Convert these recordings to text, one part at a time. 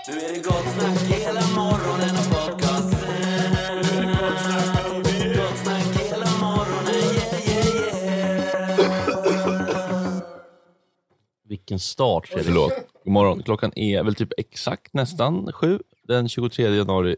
Nu är det gott snack hela morgonen och podcasten. Gott snack hela morgonen, yeah. Vilken start, Fredrik. Förlåt. God morgon. Klockan är väl typ exakt nästan 7. Den 23 januari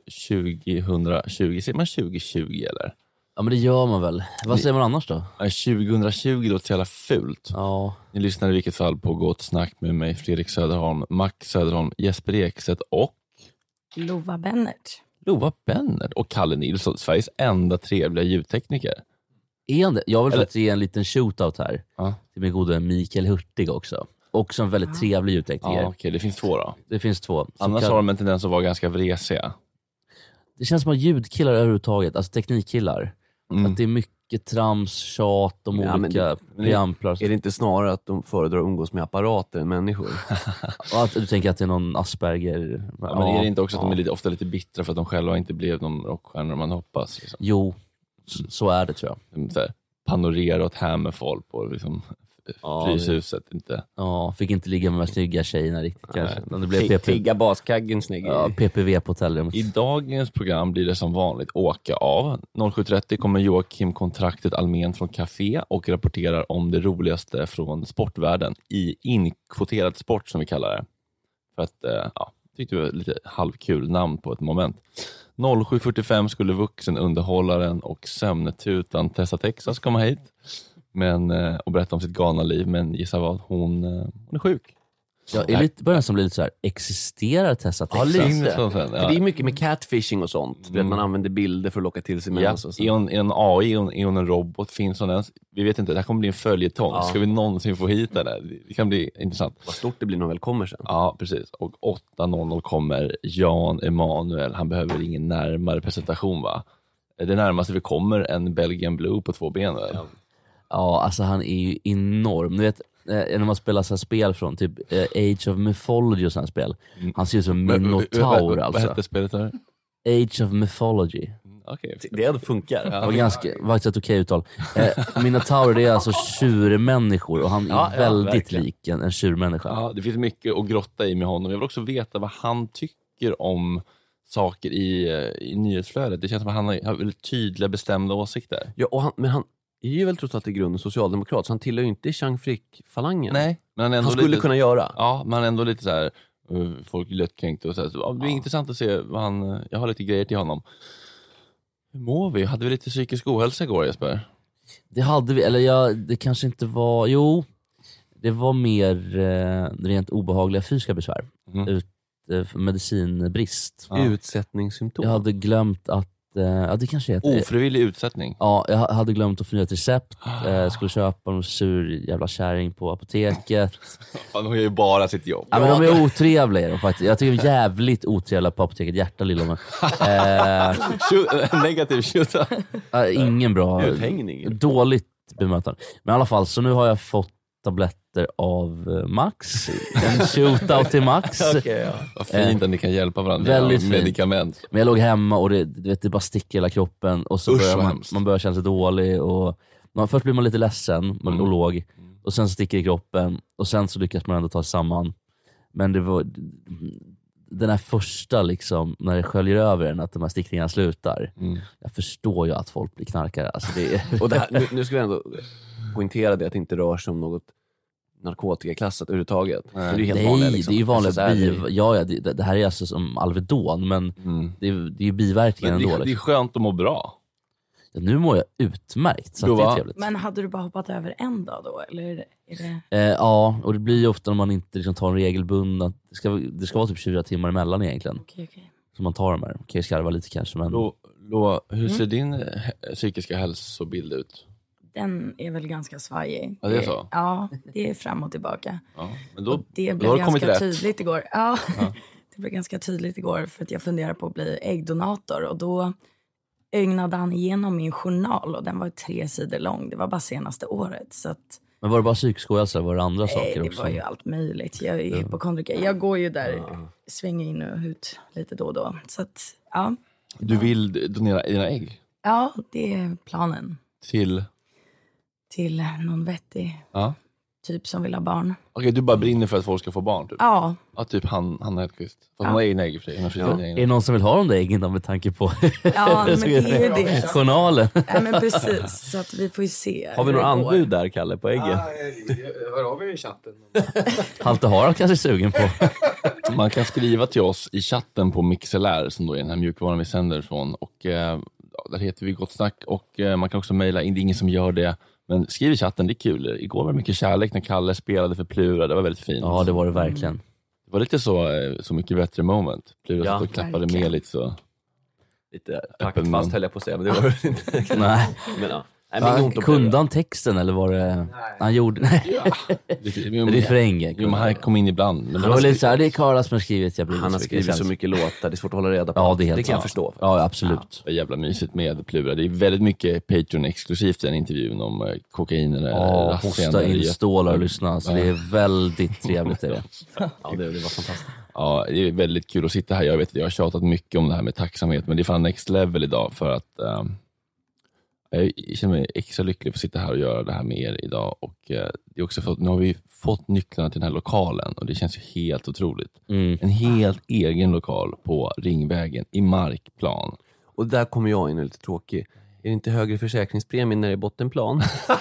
2020. Säger man 2020 eller? Ja, men det gör man väl. Vad säger man annars då? 2020 låter så jävla fult. Ja. Ni lyssnar i vilket fall på Gott snack med mig, Fredrik Söderholm, Max Söderholm, Jesper Ekstedt och Lova Bennert. Lova Bennert och Kalle Nilsson, Sveriges enda trevliga ljudtekniker. Är han det? Jag vill Eller- faktiskt ge en liten shootout här. Ja. Till min gode Mikael Hurtig också. Också en väldigt trevlig ljudtekniker. Ja, okej, det finns två då. Det finns två. Så Annars kan- har de en tendens att vara ganska vresiga. Det känns som att ljudkillar överhuvudtaget, alltså teknikkillar, att det är mycket trams, tjat om olika preamplar. Är det inte snarare att de föredrar att umgås med apparater än människor? Och att du tänker att det är någon Asperger. Ja, men är det inte också att de är ofta lite bittra för att de själva inte blev de rockstjärnor man hoppas? Liksom. Jo, så är det tror jag. Så här, panorera åt Hammerfall på liksom, Fryshuset. Inte. Ja, fick inte ligga med de snygga tjejerna riktigt kanske. Men det blev Tigga baskaggen snygg. Ja, PPV på hotellrummet. I dagens program blir det som vanligt åka av. 07.30 kommer Joakim Kontraktet Almen från Café och rapporterar om det roligaste från sportvärlden i inkvoterad sport som vi kallar det. För att, tyckte det var lite halvkul namn på ett moment. 07.45 skulle vuxenunderhållaren och sömnetutan Tessa Texas komma hit och berätta om sitt galna liv. Men gissa vad, hon är sjuk. Jag är lite, börjar som blir lite så här, existerar Tessa Texas? För det är mycket med catfishing och sånt. Att man använder bilder för att locka till sig människor. Är hon en AI, är hon en robot? Finns hon ens? Vi vet inte, det här kommer bli en följetong. Ja. Ska vi någonsin få hit henne? Det kan bli intressant. Vad stort det blir när hon väl kommer sen. Ja, precis. Och 8.00 kommer Jan Emanuel. Han behöver ingen närmare presentation, va? Det närmaste vi kommer en Belgian Blue på 2 ben, väl? Ja, alltså han är ju enorm. Du vet, när man spelar så här spel från typ Age of Mythology och sådana spel. Han ser ut som Minotaur alltså. Vad hette spelet där? Age of Mythology. Okej. Det ändå funkar. Det var faktiskt ett okej uttal. Minotaur, det är alltså tjurmänniskor och han är väldigt verkligen. lik en tjurmänniska. Ja, det finns mycket att grotta i med honom. Jag vill också veta vad han tycker om saker i nyhetsflödet. Det känns som att han har väldigt tydliga, bestämda åsikter. Ja, och han är ju väl trots allt i grunden socialdemokrat, så han tillhör ju inte Chang Frick-falangen. Nej, men han, är ändå Han skulle lite, kunna göra. Ja, men han är ändå lite så här, folk är lättkränkt och så här. Så, det är intressant att se vad han, jag har lite grejer till honom. Hur mår vi? Hade vi lite psykisk ohälsa igår, Jesper? Det hade vi, eller det kanske inte var, det var mer rent obehagliga fysiska besvär. Medicinbrist. Ja. Utsättningssymptom. Jag hade glömt att, det kanske heter Ofrivillig utsättning. Ja, jag hade glömt att förnya ett recept. Skulle köpa en sur jävla kärring på apoteket. Fan, hon gör ju bara sitt jobb. Ja, men de är otrevliga de faktiskt. Jag tycker de är jävligt otrevliga på apoteket. Hjärta lilla men. Negativ shoot. Ingen bra. Uthängning. Dåligt bemötande. Men i alla fall, så nu har jag fått tabletter av Max. En shootout till Max. Okej, ja. Vad fint att ni kan hjälpa varandra Väldigt med fint. medikament. Men jag låg hemma och det bara sticker i hela kroppen. Och så Usch, börjar vad man hemskt. börjar känna sig dålig. Och först blir man lite ledsen och låg. Och sen så sticker det i kroppen. Och sen så lyckas man ändå ta sig samman. Men det var den här första liksom, när det sköljer över en, att de här stickningarna slutar. Jag förstår ju att folk blir knarkare. Alltså det är... Och det här, nu ska vi ändå poängtera det att det inte rör sig om något narkotikaklassat överhuvudtaget. Det är ju helt vanligt. Nej, Liksom. det är ju vanligt SSRI. det här är alltså som Alvedon, men det är ju biverkningar Men ändå. det är Liksom. skönt att må bra. Ja, nu mår jag utmärkt, så att det är trevligt. Men hade du bara hoppat över en dag då? Eller är det... Ja, och det blir ju ofta när man inte liksom tar en regelbunden. Det ska vara typ 24 timmar emellan egentligen. Okej. Så man tar de här. Okej, skarva lite kanske, men... Hur ser din psykiska hälsobild ut? Den är väl ganska svajig. Ja, det är så? Ja, det är fram och tillbaka. Ja, men då, Och det då blev har det kommit ganska rätt. tydligt igår. Ja, det blev ganska tydligt igår för att jag funderar på att bli äggdonator. Och då ögnade han igenom min journal och den var 3 sidor lång. Det var bara senaste året. Så att, Men var det bara psykisk ohälsa? Var det andra saker det också? var ju allt möjligt. Jag är hypokondriker. Jag går ju där, svänger in och ut lite då och då. Så att, ja. Du vill donera dina ägg Ja, det är planen. till... Till någon vettig Ja. typ som vill ha barn. Okej, du bara brinner för att folk ska få barn typ? Ja. Ja, typ Hanna Hedqvist. Hon har egna ägg i och för sig. Är det någon som vill ha de där äggen då, med tanke på Ja, men det är ju det. journalen? Ja, men precis. Så att vi får ju se. Har vi hur några det går. anbud där, Kalle, på äggen? Hör av er i chatten. Halte Harald kanske är sugen på. Man kan skriva till oss i chatten på MixLR som då är den här mjukvaran vi sänder från. Och där heter vi Gott Snack. Och man kan också mejla in, det är ingen som gör det. Men skriv i chatten, det är kul. Igår var det mycket kärlek när Kalle spelade för Plura. Det var väldigt fint. Ja, det var det verkligen. Det var lite så mycket bättre moment. Plura Ja, satt och klappade verkligen. med lite så. Lite taktfast höll jag på att säga, men det var det inte. Nej. Men ja. Nej, men ont om Kunde han texten eller var det... Han gjorde... Nej. Det är för enkelt. Jo, men han kom in ibland. Men Det var lite såhär, det är Karla som har skrivit. Jag blir Han har skrivit så mycket låtar, det är svårt att hålla reda på. Ja, det är helt det kan jag sant. förstå. Ja, absolut. Det är jävla mysigt med Plura. Det är väldigt mycket Patreon-exklusivt i den intervjun om kokain eller Ja, hosta in stålar och lyssna. Så det är väldigt trevligt. Är det. Ja, det var fantastiskt. Ja, det är väldigt kul att sitta här. Jag vet att jag har tjatat mycket om det här med tacksamhet, men det är fan next level idag för att jag känner mig extra lycklig för att sitta här och göra det här med er idag. Och det är också för att nu har vi fått nycklarna till den här lokalen och det känns ju helt otroligt. En helt egen lokal på Ringvägen i Markplan. Och där kommer jag in och är lite tråkig. Är det inte högre försäkringspremie när det är bottenplan?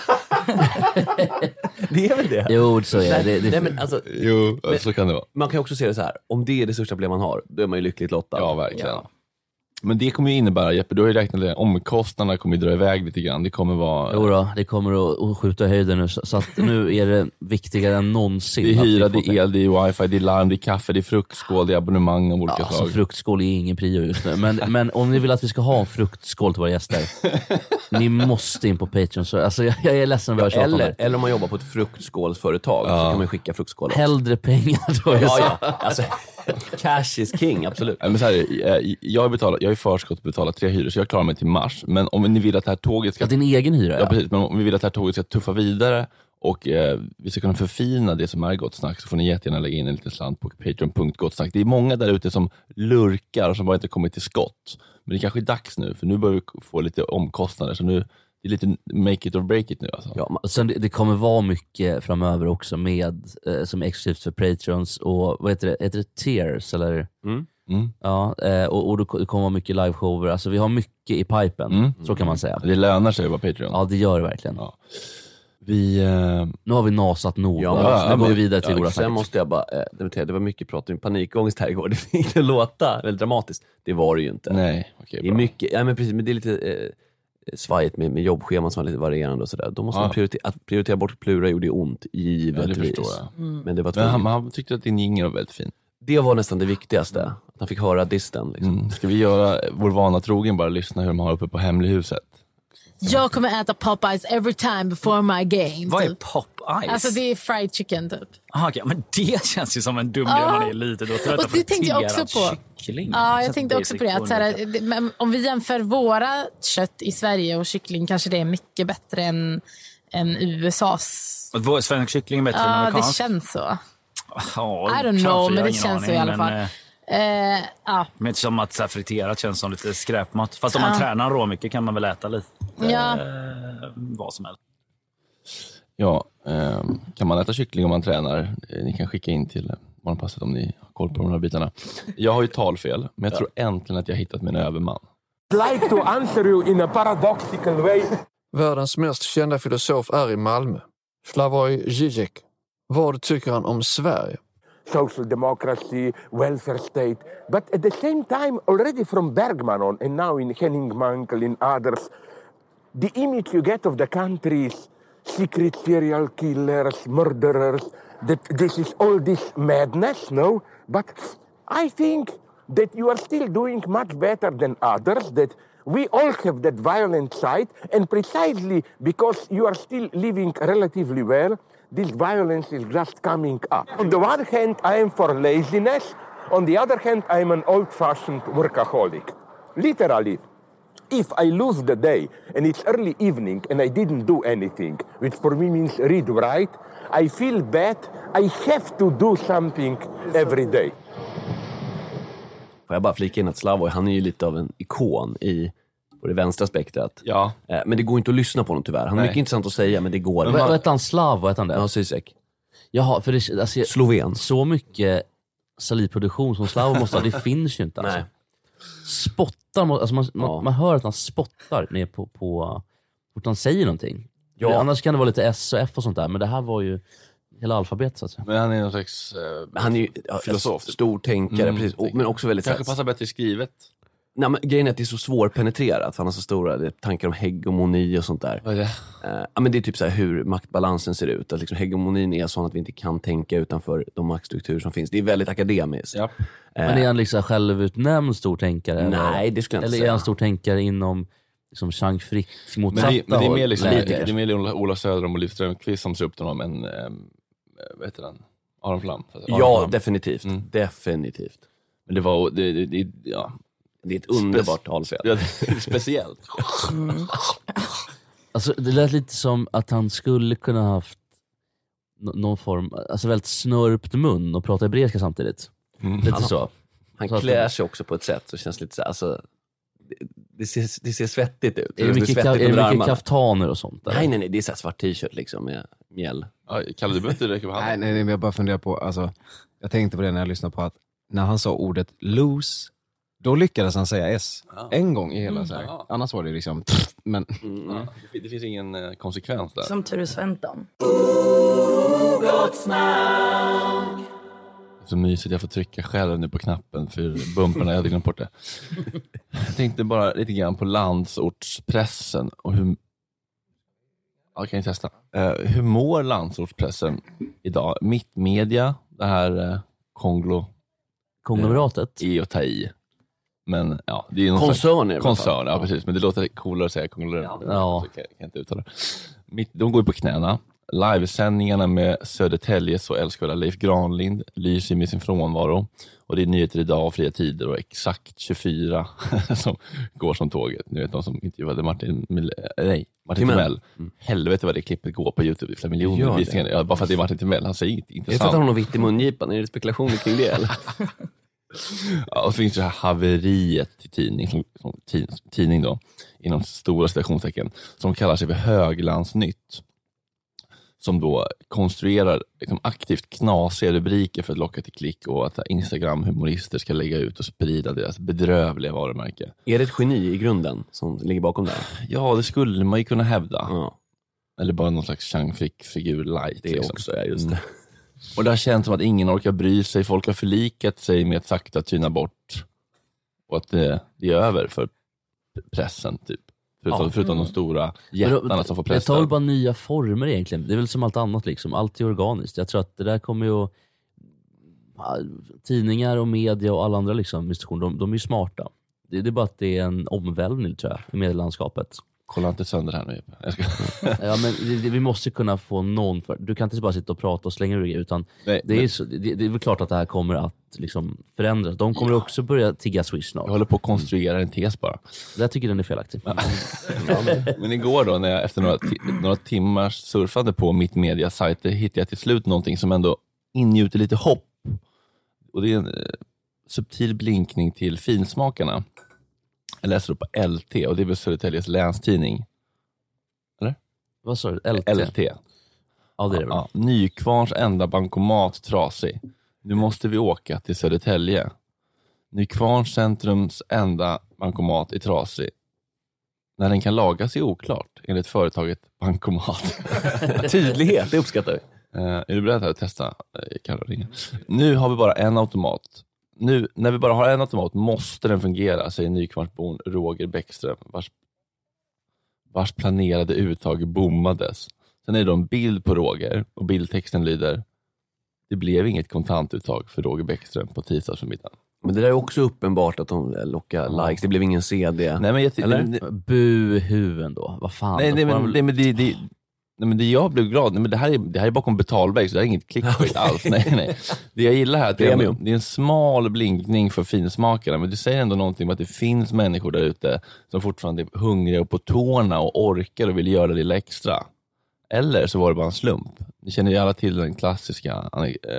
Det är väl det? Jo, så är det. Nej, men alltså, Jo, så kan det vara. man kan också se det så här. Om det är det största problem man har, då är man ju lyckligt lottad. Ja, verkligen. Men det kommer ju innebära, Jeppe, du har ju räknat det, omkostnaderna kommer ju dra iväg lite grann. Det kommer vara... Jo då, det kommer att skjuta i höjden nu. Så att nu är det viktigare än någonsin. Det är hyra, att vi det får är el, det är wifi, det är larm, det är kaffe, det är fruktskål, det är abonnemang av olika Alltså, slag. fruktskål är ingen prio just nu. Men om ni vill att vi ska ha en fruktskål till våra gäster, ni måste in på Patreon. Så, alltså, jag är ledsen att börja tjata om det. Eller om man jobbar på ett fruktskålsföretag så kan man skicka fruktskål också. Hellre pengar då. Ja. Alltså, cash is king, absolut. Nej, men så här, jag har ju förskott betalat 3 hyror så jag klarar mig till mars. Men om ni vill att det här tåget ska... Ja, din egen hyra, Ja, precis. Men om vi vill att det här tåget ska tuffa vidare och vi ska kunna förfina det som är Gott Snack, så får ni jättegärna lägga in en liten slant på patreon.gottsnack. Det är många där ute som lurkar och som bara inte kommit till skott. Men det kanske är dags nu, för nu börjar vi få lite omkostnader. Så nu det är lite make it or break it nu. Alltså. Ja, och sen det kommer vara mycket framöver också med som är exklusivt för Patreons och vad heter det tiers eller? Ja, och det kommer vara mycket liveshower. Alltså vi har mycket i pipen, så kan man säga. Det lönar sig att vara Patreon. Ja, det gör det verkligen. Ja. Nu har vi nasat nog. Ja, Nu går vi vidare till våra Sen snack. måste jag bara dementera, det var mycket prat om panikångest här igår. Det fick det låta väldigt dramatiskt. Det var det ju inte. Nej, okej, Det är bra. mycket, ja, men precis, men det är lite svajigt med jobbscheman som är lite varierande och sådär. Då måste man prioritera bort Plura, gjorde ont, givetvis. Ja, det förstår jag. Men det var Men tvungen. han tyckte att din jingel var väldigt fin. Det var nästan det viktigaste. Att han fick höra disten. Liksom. Ska vi göra vår vana trogen, bara lyssna hur de har uppe på Hemlighuset? Jag kommer äta Popeyes every time before my game. Vad är typ. Popeyes? Alltså det är fried chicken typ. Aha, okej, men det känns ju som en dum grej när man är liten. Då Och det tänkte jag också på. Kyckling. Ja, jag Känns tänkte också på det. Att, så här, men om vi jämför våra kött i Sverige och kyckling kanske det är mycket bättre än USAs. Och svensk kyckling är bättre än Ja, det amerikansk? känns så. Ja, I don't kanske, know, jag har men det ingen känns så aning, i alla fall. Ja. Men inte som att så här, friterat känns som lite skräpmat. Fast om man tränar rå mycket kan man väl äta lite Ja. vad som helst. Ja, kan man äta kyckling om man tränar? Ni kan skicka in till Morgonpasset om ni har koll på de här bitarna. Jag har ju talfel, men jag tror äntligen att jag har hittat min överman. Like to answer you in a paradoxical way. Världens mest kända filosof är i Malmö. Slavoj Žižek. Vad tycker han om Sverige? Social democracy, welfare state. But at the same time, already from Bergman on, and now in Henning Mankell, in others, the image you get of the country is secret serial killers, murderers, that this is all this madness, no? But I think that you are still doing much better than others, that we all have that violent side, and precisely because you are still living relatively well, this violence is just coming up. On the one hand, I am for laziness. On the other hand, I am an old-fashioned workaholic. Literally, if I lose the day and it's early evening and I didn't do anything, which for me means read, write, I feel bad. I have to do something every day. Får jag bara flika in att Slavoj, han är ju lite av en ikon på det vänstra spektrat. Ja. Men det går inte att lyssna på honom tyvärr. Han har mycket intressant att säga, men det går Vad hette han? Slav? Vad hette han det? Ja, Zizek. Jaha, för det, alltså, Sloven. så mycket salivproduktion som Slavo måste ha, det finns ju inte alltså. Nej. Spottar, alltså man hör att han spottar ner på fort han säger någonting. Ja. Annars kan det vara lite S och F och sånt där, men det här var ju hela alfabet så att säga. Men han är någon slags Han är ju filosof. stor tänkare, precis. Men också väldigt kanske passar bättre skrivet. Nej, men grejen är att det är så svårpenetrerat. Han har så stora tankar om hegemoni och sånt där. Vad är det? Ja, men det är typ så här hur maktbalansen ser ut. Att liksom hegemonin är sån att vi inte kan tänka utanför de maktstrukturer som finns. Det är väldigt akademiskt. Ja. Men är han liksom självutnämnd stortänkare? Nej, det skulle jag inte eller säga. är han stortänkare inom liksom Jean Frick motsatta? Men det är mer liksom, läger? det är mer Ola Söderholm och Liv Strömquist som ser upp till honom än vad heter den? Aron Flam. Ja, definitivt. Definitivt. Men det var ja. Det är ett underbart talfel. Ja, det är speciellt. Alltså, det lät lite som att han skulle kunna haft någon form, alltså väldigt snörpt mun och prata hebreiska samtidigt. Lite så. Han så klär sig också på ett sätt som känns lite så här, alltså, det ser svettigt ut. Är det mycket kaftaner och sånt? Nej, det är så här svart t-shirt liksom med mjäll. Ja, Kalle, du behöver inte räcka på handen. Nej, men jag bara funderar på, alltså, jag tänkte på det när jag lyssnade på att när han sa ordet loose, då lyckades han säga S. En gång i hela så här. Annars var det liksom men det finns ingen konsekvens där. Som Ture Sventon. Så mysigt, jag får trycka själv nu på knappen för bumperna, jag hade glömt bort det. Jag tänkte bara lite grann på landsortspressen och hur... Ja, kan jag testa. Hur mår landsortspressen idag? Mittmedia, det här konglomeratet är att ta i. Men ja, det är någon koncerner. Koncern, ja precis. Men det låter coolare att säga konglomerat. Ja. Så kan jag inte uttala. De går ju på knäna. Livesändningarna med Södertäljes och älskvärda Leif Granlind lyser med sin frånvaro. Och det är nyheter idag och fria tider och exakt 24 som går som tåget. Ni vet de som intervjuade Martin Timell. Helvete vad det klippet går på YouTube i flera miljoner visningar. Ja, bara för att det är Martin Timell, han säger inte Jag tror att han har någon vitt i mungipan. Är det spekulationer kring det eller? Ja, och så finns det här haveriet till tidning då, inom stora citationstecken, som kallar sig för Höglandsnytt. Som då konstruerar liksom aktivt knasiga rubriker för att locka till klick och att Instagram-humorister ska lägga ut och sprida deras bedrövliga varumärke. Är det ett geni i grunden som ligger bakom det här? Ja, det skulle man ju kunna hävda. Ja. Eller bara någon slags Jean Frick-figur light. Det liksom. Också är just det. Och det har känts som att ingen orkar bry sig. Folk har förlikat sig med att sakta tyna bort. Och att det är över för pressen typ. Förutom de stora jättarna som får pressa. Det tar väl bara nya former egentligen. Det är väl som allt annat liksom. Allt är organiskt. Jag tror att det där kommer ju tidningar och media och alla andra liksom, de är ju smarta. Det är bara att det är en omvälvning tror jag i medielandskapet. Kolla inte sönder här nu. Ja, men vi måste kunna få någon för. Du kan inte bara sitta och prata och slänga ur utan det är väl klart att det här kommer att liksom förändras. De kommer också börja tigga Swish snart. Jag håller på att konstruera en tes bara. Jag tycker den är felaktig. Men igår då när jag efter några timmars surfade på Mittmedia-sajter hittade jag till slut någonting som ändå ingjuter lite hopp. Och det är en subtil blinkning till finsmakarna. Jag läser upp på LT och det är väl Södertäljes länstidning. Eller? Vad sa du? LT? LT. Ja, det är det. Ja, Nykvarns enda bankomat trasig. Nu måste vi åka till Södertälje. Nykvarns centrums enda bankomat är trasig. När den kan lagas är oklart, enligt företaget Bankomat. Tydlighet, det uppskattar vi. Är du beredd att testa? Kan du ringa? Nu har vi bara en automat. Nu, när vi bara har en automat måste den fungera, säger Nykvarnsbon Roger Bäckström, vars planerade uttag bommades. Sen är det en bild på Roger och bildtexten lyder: det blev inget kontantuttag för Roger Bäckström på tisdagsförmiddagen. Men det där är också uppenbart att de lockar likes. Det blev ingen CD. Nej, men buhuvuden då. Vad fan? Men det jag blev glad, men det här är bakom betalväg så det är inget clickbait alls. Nej. Det jag gillar här är att det är en smal blinkning för finsmakarna, men det säger ändå någonting om att det finns människor där ute som fortfarande är hungriga och på tårna och orkar och vill göra det lilla extra. Eller så var det bara en slump. Ni känner ju alla till den klassiska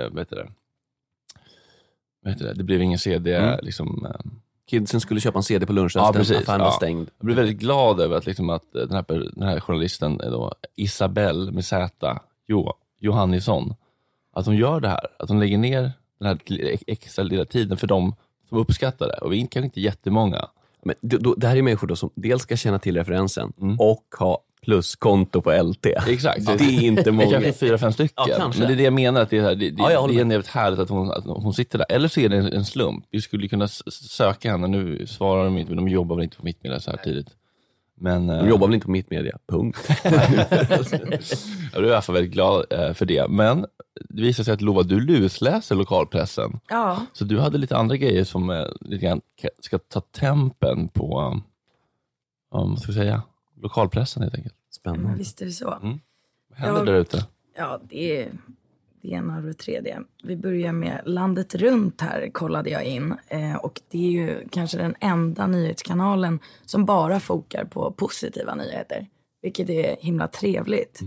det blev ingen CD liksom. Kidsen skulle köpa en CD på lunchrasten, affären var stängd. Jag blev väldigt glad över att, liksom, att den här journalisten då, Isabelle med Z Johannisson, att de gör det här. Att de lägger ner den här extra lilla tiden för dem som uppskattar det. Och vi är kanske inte jättemånga. Men det här är människor då som dels ska känna till referensen och ha pluskonto på LT. Exakt. Det är inte många. Det kanske är 4-5 stycken. Ja, men det är det jag menar. Att det är jävligt härligt att hon sitter där. Eller så är det en slump. Vi skulle kunna söka henne. Nu svarar de inte, men de jobbar väl inte på Mittmedia så här tidigt. Men, de jobbar väl inte på Mittmedia, punkt. Jag är i alla fall väldigt glad för det. Men det visar sig att Lova, du lusläser lokalpressen. Ja. Så du hade lite andra grejer som lite grann ska ta tempen på vad ska jag säga, lokalpressen helt enkelt. Spännande. Visst är det så. Vad händer där ute? Ja, det är ena och det tredje. Vi börjar med Landet runt här, kollade jag in. Och det är ju kanske den enda nyhetskanalen som bara fokar på positiva nyheter. Vilket är himla trevligt.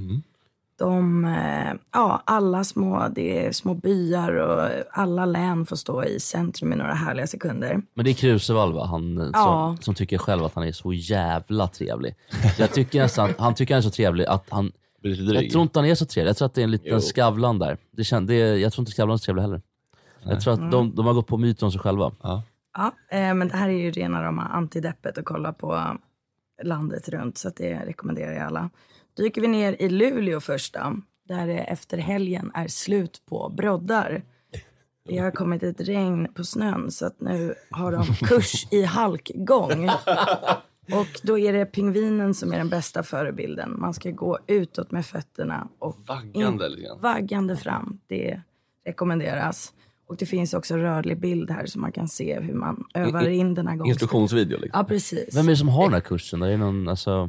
Alla det är små byar och alla län får stå i centrum i några härliga sekunder. Men det är Krusevall, va? Han som tycker själv att han är så jävla trevlig. Jag tycker nästan, han tycker han är så trevlig att han... Jag tror inte han är så trevlig. Jag tror att det är en liten Skavlan där. Jag tror inte Skavlan är så trevlig heller. Nej. Jag tror att de har gått på myten om sig själva. Ja, men det här är ju rena rama antideppet att kolla på Landet runt. Så att det rekommenderar jag alla. Dyker vi ner i Luleå första. Där det efter helgen är slut på broddar. Det har kommit ett regn på snön. Så att nu har de kurs i halkgång. Och då är det pingvinen som är den bästa förebilden. Man ska gå utåt med fötterna och vaggande fram. Det rekommenderas. Och det finns också rörlig bild här så man kan se hur man övar in den här gången. Instruktionsvideo liksom. Ja, precis. Vem är det som har den här kursen? Det är någon, alltså...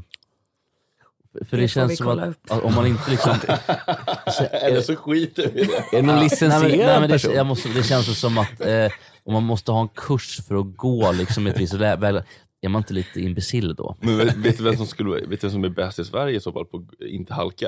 För det känns som att om man inte liksom... Eller så skiter vi det. Är det någon licensierad person? Det känns som att om man måste ha en kurs för att gå liksom ett visst väl, är man inte lite imbecill då? Men vet du vem som är bäst i Sverige i så fall på inte halka?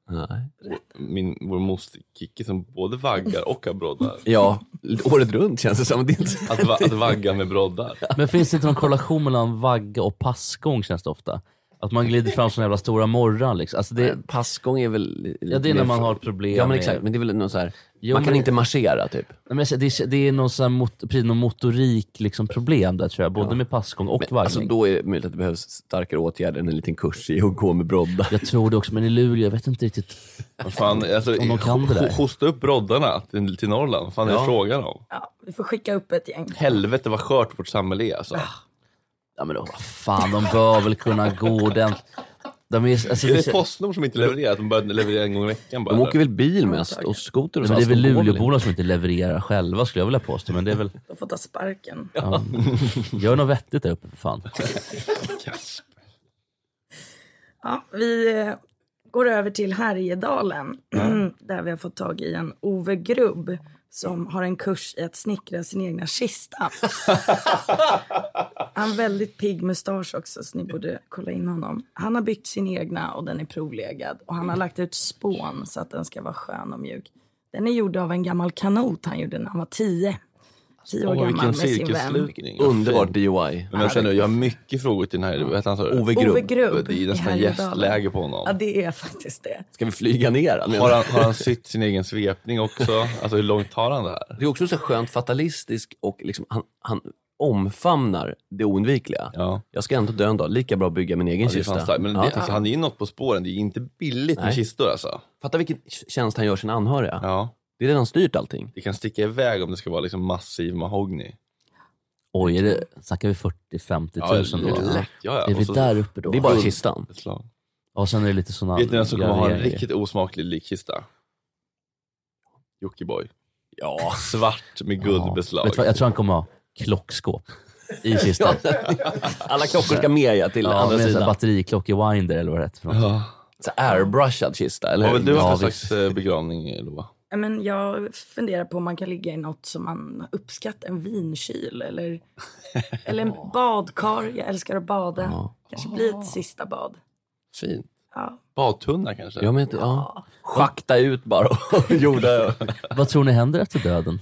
Nej. Vår moster Kiki som både vaggar och har broddar. Ja, året runt känns det som att vagga med broddar. Men finns det inte någon korrelation mellan vagga och passgång, känns det ofta? Att man glider fram såna jävla stora morran liksom. Alltså passgång är väl... Ja, det är när man har problem. Ja, men exakt. Men det är väl någon så här... man kan inte marschera typ. Men det är någon sån här motorik liksom problem där, tror jag. Både med passgång och vaggning. Alltså då är det möjligt att det behövs starkare åtgärder än en liten kurs i att gå med broddar. Jag tror det också, men i Luleå, jag vet inte riktigt fan, alltså, om de kan det där. Hosta upp broddarna till Norrland. Vad fan är det frågan om? Ja, vi får skicka upp ett gäng. Helvete vad skört vårt samhälle är alltså. Ja, men då, fan, de bör väl kunna gå den. Alltså, är det Postnord som inte levererar? Att de bara levererar en gång i veckan bara? De åker väl bil mest och skoter och så. Men det är väl Luleåborna som inte levererar själva, skulle jag vilja påstå. Men det är väl... De får ta sparken. Ja. Gör något vettigt där uppe, för fan. Ja, vi går över till Härjedalen. Där vi har fått tag i en Ove Grubb som har en kurs i att snickra sin egna kista. Han har väldigt pigg mustasch också, så ni borde kolla in honom. Han har byggt sin egna och den är provlegad. Och han har lagt ut spån så att den ska vara skön och mjuk. Den är gjord av en gammal kanot han gjorde när han var 10 år gammal med sin vän. Underbart DIY. Men jag har mycket frågor till den här. Vet han, Ove Grubb. Det är nästan gästläge på honom. Ja, det är faktiskt det. Ska vi flyga ner? Har han sytt sin egen svepning också? Alltså hur långt tar han det här? Det är också så skönt fatalistisk och liksom, han omfamnar det oundvikliga. Ja. Jag ska ändå dö en dag. Lika bra bygga min egen kista. Men alltså, han är ju något på spåren. Det är inte billigt med kistor alltså. Fatta vilken tjänst han gör sina anhöriga. Ja. Det är redan styrt allting. Det kan sticka iväg om det ska vara liksom massiv mahogny. Oj, snackar vi 40-50 000 då? Ja. Är vi där uppe då? Det är bara kistan. Och sen är det lite såna... Vet ni vem som kommer ha en riktigt osmaklig likkista? Jockiboi. Ja. Svart med guldbeslag. Vet du vad, jag tror han kommer ha klockskåp i kistan. Alla klockor ska med till andra sidan. Batteriklock-winder eller vad det heter för något. Så airbrushad kista, eller? Vad vill du ha för slags begravning, Lova? Men jag funderar på om man kan ligga i något som man uppskattar. En vinkyl eller en badkar. Jag älskar att bada. Kanske blir ett sista bad. Fint. Ja. Badtunna kanske? Ja, men schakta ut bara och jorda. Vad tror ni händer efter döden?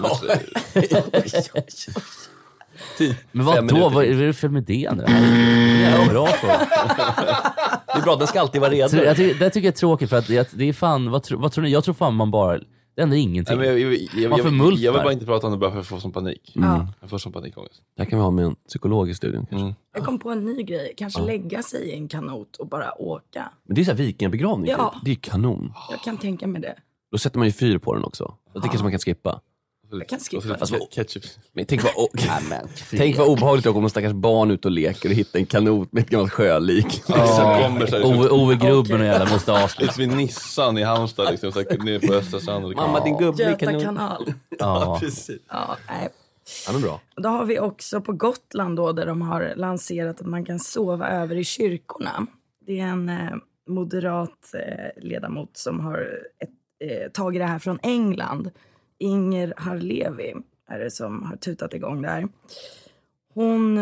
Men vad då? Vad är det för med det? Det är bra på. Det är bra, den ska alltid vara redo. Det tycker jag är tråkigt för att det är fan, vad tror ni? Jag tror fan man bara Det händer ingenting. Nej, men Man förmultnar. jag vill bara inte prata om det bara för att få sån panik. Jag får sån panikångest. Det här kan vi ha med en psykolog i studion kanske. Jag kom på en ny grej. Kanske lägga sig i en kanot och bara åka. Men det är så här vikingabegravning. Ja. Det är kanon. Jag kan tänka mig det. Då sätter man ju fyr på den också. Det kanske man kan skippa. Jag kan skippa det. Alltså, ketchup. Men tänk vad obehagligt om de stackars barn ut och leker och hittar en kanot med ett gammalt sjölik. Ove Grubben och jävla mustasch. Lite vid Nissan i Halmstad liksom, så nere på Östra strand. Mamma, din gubbe Göta kanon. kanal. Ja, precis. Ja, nej. Ja, men bra. Då har vi också på Gotland då, där de har lanserat att man kan sova över i kyrkorna. Det är en moderat ledamot som har tagit det här från England. Inger Harlevi är det som har tutat igång där. Hon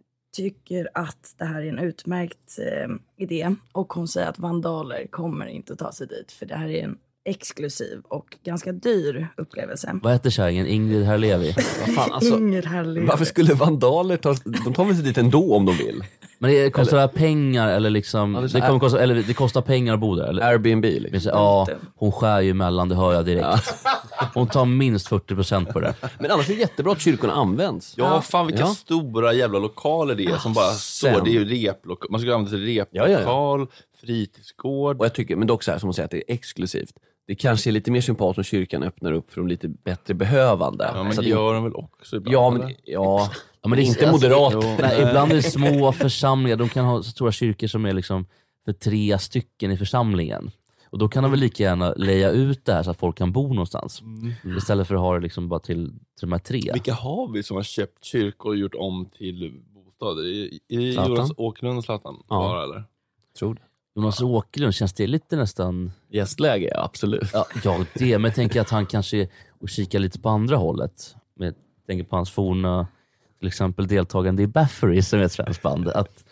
tycker att det här är en utmärkt idé. Och hon säger att vandaler kommer inte ta sig dit. För det här är en exklusiv och ganska dyr upplevelse. Vad heter kärringen? Ingrid Harlevi? Vad fan, alltså, Inger Harlevi. varför skulle vandaler de tar väl sig dit ändå om de vill? Men det kostar det pengar eller liksom... Ja, det kommer kosta, eller det kostar pengar att bo där. Eller? Airbnb liksom. Ja, hon skär ju emellan, det hör jag direkt. Hon tar minst 40% på det. Men annars är det jättebra att kyrkorna används. Ja, fan vilka stora jävla lokaler det är som bara står. Det är ju replokal. Man ska använda till replokal, fritidsgård. Och jag tycker, men dock så här som man säger att det är exklusivt. Det kanske är lite mer sympatiskt om kyrkan öppnar upp för de lite bättre behövande. Ja, men så det gör de väl också ibland? Ja, men det är inte moderat. Nej, ibland är det små församlingar. De kan ha stora kyrkor som är liksom för 3 stycken i församlingen. Och då kan de väl lika gärna leja ut det här så att folk kan bo någonstans. Istället för att ha det liksom bara till de här 3. Vilka har vi som har köpt kyrkor och gjort om till bostäder? I Jonas Åkerlund och Zlatan bara, eller? Tror det. Jonas Åkerlund, känns det lite nästan... Gästläge, ja, absolut. Ja, det. Men jag tänker att han kanske och kika lite på andra hållet. Jag tänker på hans forna, till exempel deltagande i Baffery som är ett svenskt band.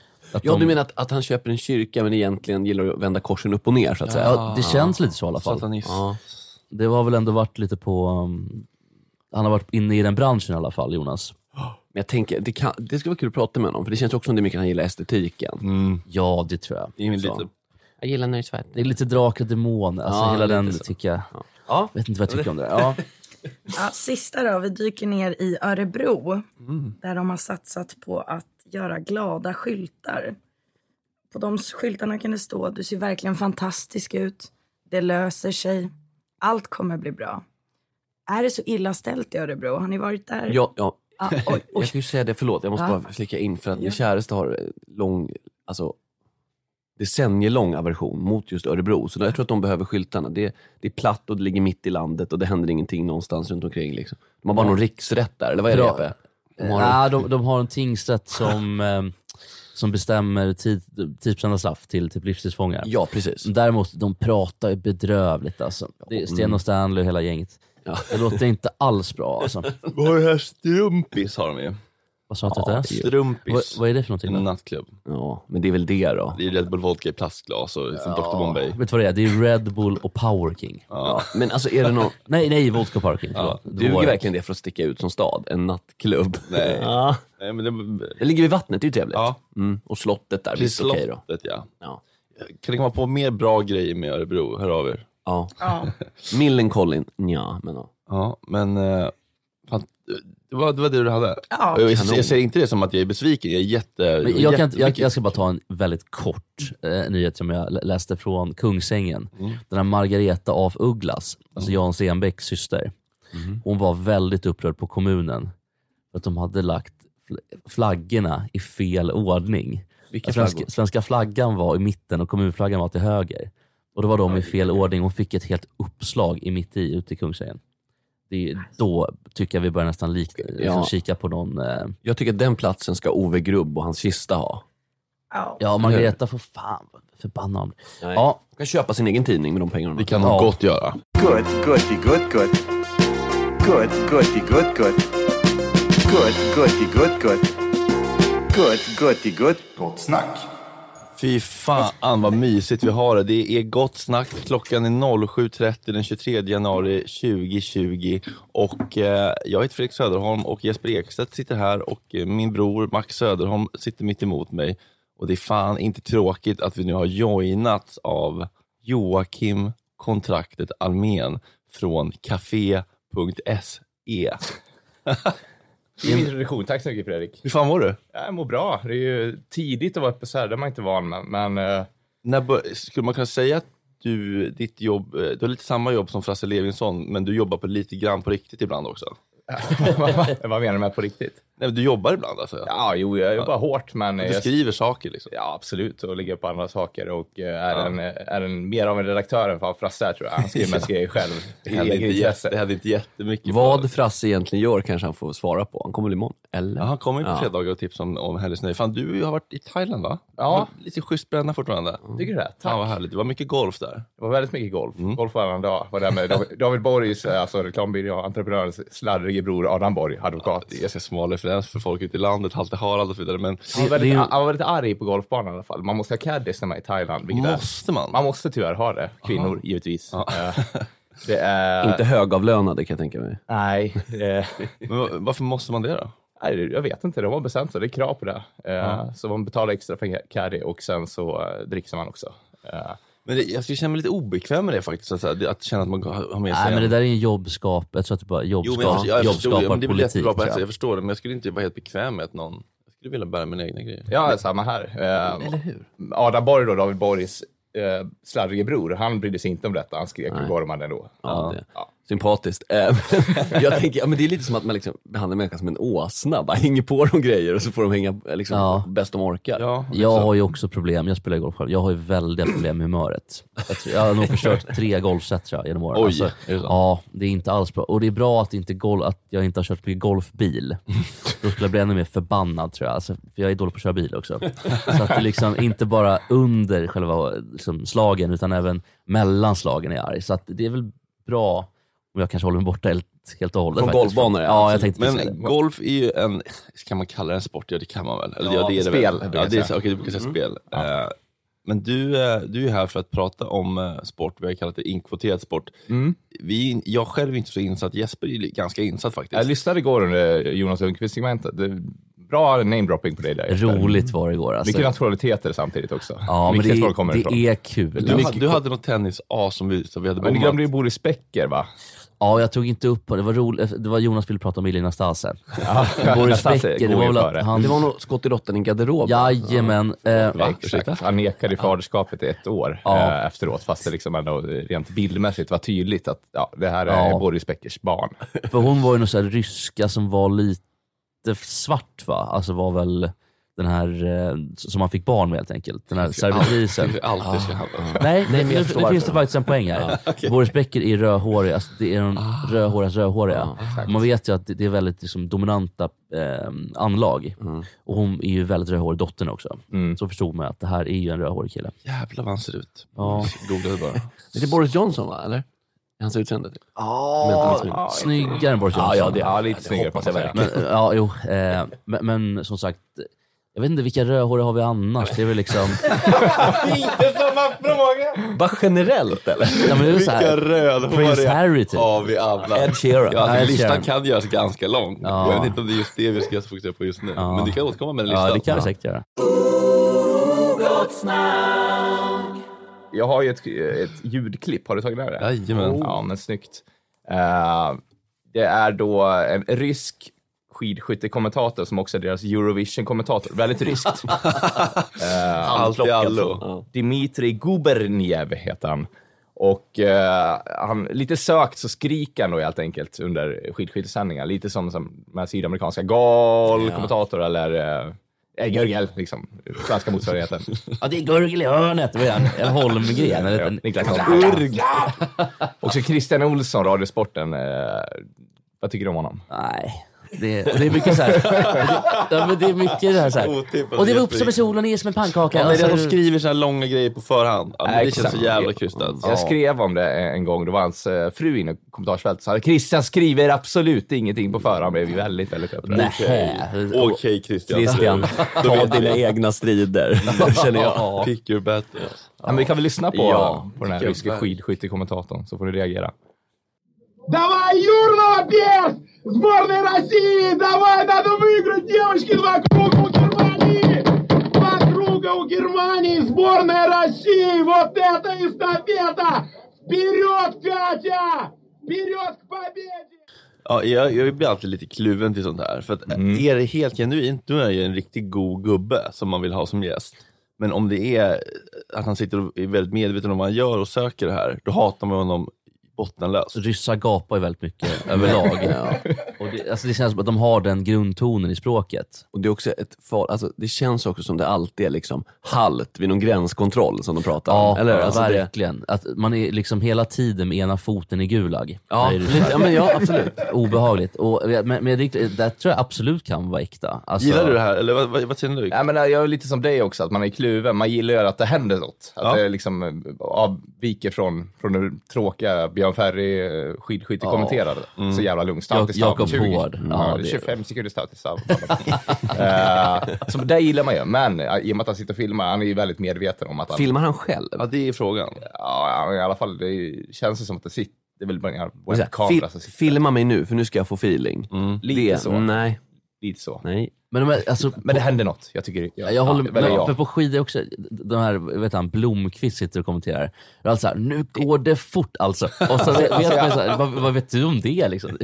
Du menar att han köper en kyrka men egentligen gillar att vända korsen upp och ner så att säga? Ja, det känns lite så i alla fall. Ja. Det har väl ändå varit lite på... han har varit inne i den branschen i alla fall, Jonas. Men jag tänker, det ska vara kul att prata med honom. För det känns också som det är mycket han gillar estetiken. Ja, det tror jag. Det är lite... Jag gillar när det är svart. Det är lite drakar och demoner. Alltså hela den så. Tycker jag. Ja. Vet inte vad jag tycker om det. Ja. Ja, sista då, vi dyker ner i Örebro. Där de har satsat på att göra glada skyltar. På de skyltarna kan det stå: du ser verkligen fantastisk ut. Det löser sig. Allt kommer bli bra. Är det så illa ställt i Örebro? Har ni varit där? Ja. Oj. Jag ska ju säga det, förlåt. Jag måste bara flika in för att min käraste har decennielång aversion mot just Örebro. Så jag tror att de behöver skyltarna. Det är platt och det ligger mitt i landet och det händer ingenting någonstans runt omkring. Liksom. De har bara någon riksrätt där, eller vad är det, Jeppe? De har en tingsrätt som bestämmer tidsbestämda straff till livstidsfångar. Ja, precis. Däremot, de pratar ju bedrövligt alltså. Det är Sten och Stanley och hela gänget. Ja. Det låter inte alls bra alltså. Vad är det här? Strumpis har de ju. Vad sa du att det är? Strumpis. Vad är det för någonting då? En nattklubb. Ja, men det är väl det då. Det är Red Bull Vodka i plastglas och Dr. Bombay. Vet du vad det är? Det är Red Bull och Power King. Ja. Men alltså är det någon... nej, Vodka Power King. Ja. Duger verkligen det för att sticka ut som stad? En nattklubb? Nej. Ja. Nej, men det ligger vid vattnet, det är ju trevligt. Ja. Och slottet där, visst okej då. Slottet, ja. Kan det komma på mer bra grejer med Örebro? Hör av er. Ja. Millencolin, ja, men det var det du hade. Ja, jag ser inte det som att jag är besviken. Jag ska bara ta en väldigt kort nyhet som jag läste från Kungsängen. Den här Margareta af Ugglas, alltså Jan Stenbecks syster. Hon var väldigt upprörd på kommunen för att de hade lagt flaggorna i fel ordning. Svenska flaggan var i mitten och kommunflaggan var till höger. Och då var de i fel ordning och fick ett helt uppslag ute i Kungsängen. Då tycker jag vi börjar nästan kika på någon... Jag tycker att den platsen ska Ove Grubb och hans kista ha. Ja, Margareta får fan förbanna om. Ja, hon kan köpa sin egen tidning med de pengarna. Det kan hon gott göra. Gott snack. Fy fan vad mysigt vi har det. Det är Gott snack. Klockan är 07.30 den 23 januari 2020. Och jag heter Fredrik Söderholm och Jesper Ekstedt sitter här. Och min bror Max Söderholm sitter mitt emot mig. Och det är fan inte tråkigt att vi nu har joinat av Joakim Kontraktet Almén. från café.se. Det är min introduktion. Tack så mycket, Fredrik. Hur fan mår du? Jag mår bra. Det är ju tidigt att vara uppe så här. Det är man inte van med. Men, skulle man kunna säga att ditt jobb, du har lite samma jobb som Frasse Levinson, men du jobbar på lite grann på riktigt ibland också? Vad menar du med på riktigt? Nej, men du jobbar ibland alltså? Ja, jag jobbar hårt. Men du skriver saker liksom? Ja, absolut. Och ligger på andra saker. Och är en mer av en redaktör än vad Frasse är, tror jag. Han skriver mest grejer själv. Det hade inte jättemycket. Vad Frasse egentligen gör kanske han får svara på. Han kommer imorgon, eller? Ja, han kommer på fredagar och tips om helgsnöj. Fan, du har varit i Thailand, va? Ja. Lite schysst bränna fortfarande. Tycker du det? Tack. Ja, vad härligt. Det var mycket golf där. Det var väldigt mycket golf. Golf varannan dag. Var där med David Borgs, alltså reklambyrå, entreprenörens sladdrige bror Adam Borg, advokat. Det är ganska smal referens för folk ute i landet, Halte Harald och så vidare. Men han var väldigt arg på golfbanan i alla fall. Man måste ha caddies när man är i Thailand. Måste man? Man måste tyvärr ha det. Kvinnor, givetvis. Det är... Inte högavlönade kan jag tänka mig. Nej. Men varför måste man det då? Nej, jag vet inte. De har bestämt sig. Det är krav på det. Så man betalar extra för caddy och sen så dricksar man också. Men jag skulle känna mig lite obekväm med det faktiskt. Att känna att man har med sig... Nej, men det där är en jobbskap. Jag tror att det bara jobbskaparpolitik. Jag förstår det, men jag skulle inte vara helt bekväm med att någon... Jag skulle vilja bära mina egna grejer. Ja, samma här. Eller hur? Adam Borg då, David Borgs sladdrige bror, han brydde sig inte om detta. Han skrek på Borgman ändå. Ja. Sympatiskt. Jag tänker, men det är lite som att man liksom behandlar människan som en åsna. Bara hänger på de grejer och så får de hänga liksom, bäst de orkar. Ja, jag har ju också problem. Jag spelar golf själv. Jag har ju väldiga problem med humöret. Jag har nog förstört 3 golfset tror jag, genom åren. Oj, alltså, är det så? ja, det är inte alls bra. Och det är bra att, att jag inte har kört mycket golfbil. Då skulle jag bli ännu mer förbannad tror jag. Alltså, för jag är dålig på att köra bil också. Så att det liksom inte bara under själva liksom, slagen utan även mellan slagen är arg. Så att det är väl bra om jag kanske håller mig borta helt och hållet. Från golfbanor? Ja, jag tänkte men golf är ju en... Kan man kalla det en sport? Ja, det kan man väl. Eller, det är spel. Det väl. Ja, okej, du brukar säga spel. Men du är här för att prata om sport. Vi har kallat det inkvoterad sport. Jag själv är inte så insatt. Jesper är ganska insatt faktiskt. Jag lyssnade igår under Jonas Lundqvist-segmentet. Bra namedropping på dig där. Roligt var det igår. Alltså. Mycket nationaliteter samtidigt också. Ja, men det är kul. Du hade något tennis-A som vi hade bommat. Men du glömde ju Boris Becker, va? Ja, jag tog inte upp på det. Det var roligt. Det var Jonas ville prata om Elina Stase. Boris Becker, det var väl att han... Det var nog skott i rotten i garderob. Jajamän. Han nekade i faderskapet 1 år efteråt, fast det liksom ändå rent bildmässigt var tydligt att det här är Boris Beckers barn. För hon var ju någon så här ryska som var lite svart, va? Alltså var väl den här som man fick barn med helt enkelt. Den här servitrisen. Nej, men nu finns det faktiskt en poäng här. Okay. Boris Becker är rödhårig. Alltså det är en rödhåriga. Man vet ju att det är väldigt liksom, dominanta anlag. Och hon är ju väldigt rödhårig, dottern också. Så förstod man att det här är ju en rödhårig kille. Jävlar vad han ser ut. Ja. Googlade bara. Det är Boris Johnson, va? Eller? Hans utseende. Snyggare än Boris Johnson. Ja, det är lite snyggare på sig. Men som sagt, jag vet inte vilka rödhåriga har vi annars. Det är väl liksom... Inte samma fråga! Bara generellt, eller? Ja, men det är så här, vilka rödhåriga har vi alla? Ed Sheeran. Ja, listan kan göras ganska lång. Jag vet inte om det är just det vi ska fokusera på just nu. Men du kan återkomma med en lista. Ja, det kan vi säkert göra. Jag har ju ett ljudklipp. Har du tagit med det? Jajamän. Ja, men snyggt. Det är då en rysk skidskyttekommentator som också är deras Eurovision-kommentator. Väldigt ryskt. Dmitrij Guberniev heter han. Och han lite sökt så skriker han då helt enkelt under skidskyttesändningar. Lite som med sydamerikanska kommentator eller... Görgel, liksom. Svenska motsvarigheten. Ja, det är Görgel i hörnet. Det var en Holmgren. Eller Niklas Och så Christian Olsson, Radiosporten. Vad tycker du om honom? Nej. Det är mycket så här. Det är mycket det här så här. Och det var upp som en sol och ner som en pannkaka. Ja, alltså, de skriver så här långa grejer på förhand. Ja, det känns så jävla krystat. Jag skrev om det en gång. Det var hans fru inne i kommentarsfältet. Så Christian skriver absolut ingenting på förhand. Blev vi väldigt, väldigt öppna. Okej, Christian. Ta dina egna strider. Känner jag. Pick your battle. Ja, men vi kan väl lyssna på den här ryska skidskyttekommentatorn så får du reagera. Давай, Юрного, пес! Сборная России! Давай, надо выиграть, девочки! 2 круга у Германии! 2 круга у Германии! Сборная России! Вот это эстафета! Вперед, Катя! Вперед к победе! Ja, jag blir alltid lite kluven till sånt här. För att är det helt genuint, nu är jag en riktigt god gubbe som man vill ha som gäst. Men om det är att han sitter och är väldigt medveten om vad han gör och söker det här, då hatar man honom bottenlöst. Ryssar gapar ju väldigt mycket överlag. Och det känns som att de har den grundtonen i språket. Och det är också det känns också som det alltid är liksom halt vid någon gränskontroll som de pratar om. Eller? Alltså verkligen. Att man är liksom hela tiden med ena foten i Gulag. Ja, absolut. Obehagligt. Men det tror jag absolut kan vara äkta. Alltså, gillar du det här? Eller vad känner du? Ja, men jag är lite som dig också, att man är kluven. Man gillar ju att det händer något. Att det liksom avviker från den tråkiga Björn Ferry skidskytte kommenterade. Så jävla lugnt. Jakob Hård. 25 sekunder start i stav. Så det gillar man ju. Men i och med att han sitter och filmar, han är ju väldigt medveten om att han... Filmar han själv? Ja, det är frågan. Ja, i alla fall. Det känns som att det sitter... Det är väl bara en kamera som sitter. Filma mig nu, för nu ska jag få feeling. Lite så. Nej. Lite så. Nej. Men det händer något. Jag tycker jag håller med. För på skidor också, de här, Blomqvist sitter och kommenterar. Och alltså här, nu går det fort alltså. Och så vet man så här, vad vet du om det liksom?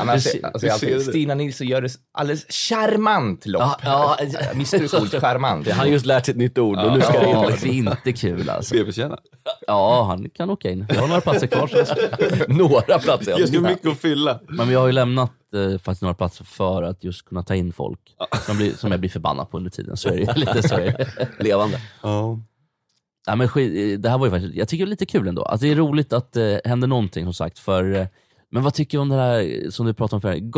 Stina Nilsson gör det alldeles charmant lopp. Missbrukord charmant. Han har just lärt sig ett nytt ord och nu ska det in. Det är inte kul alltså. Bebeskänna. Ja, han kan åka in. Jag har några platser kvar. Några platser. Jag ska mycket att fylla. Men jag har ju lämnat faktiskt några platser för att just kunna ta in folk som jag blir förbannad på under tiden. Så är det lite så är det. Levande. Ja, men det här var ju faktiskt, jag tycker det är lite kul ändå. Alltså, det är roligt att det händer någonting som sagt. Men vad tycker du om det här som du pratade om förut?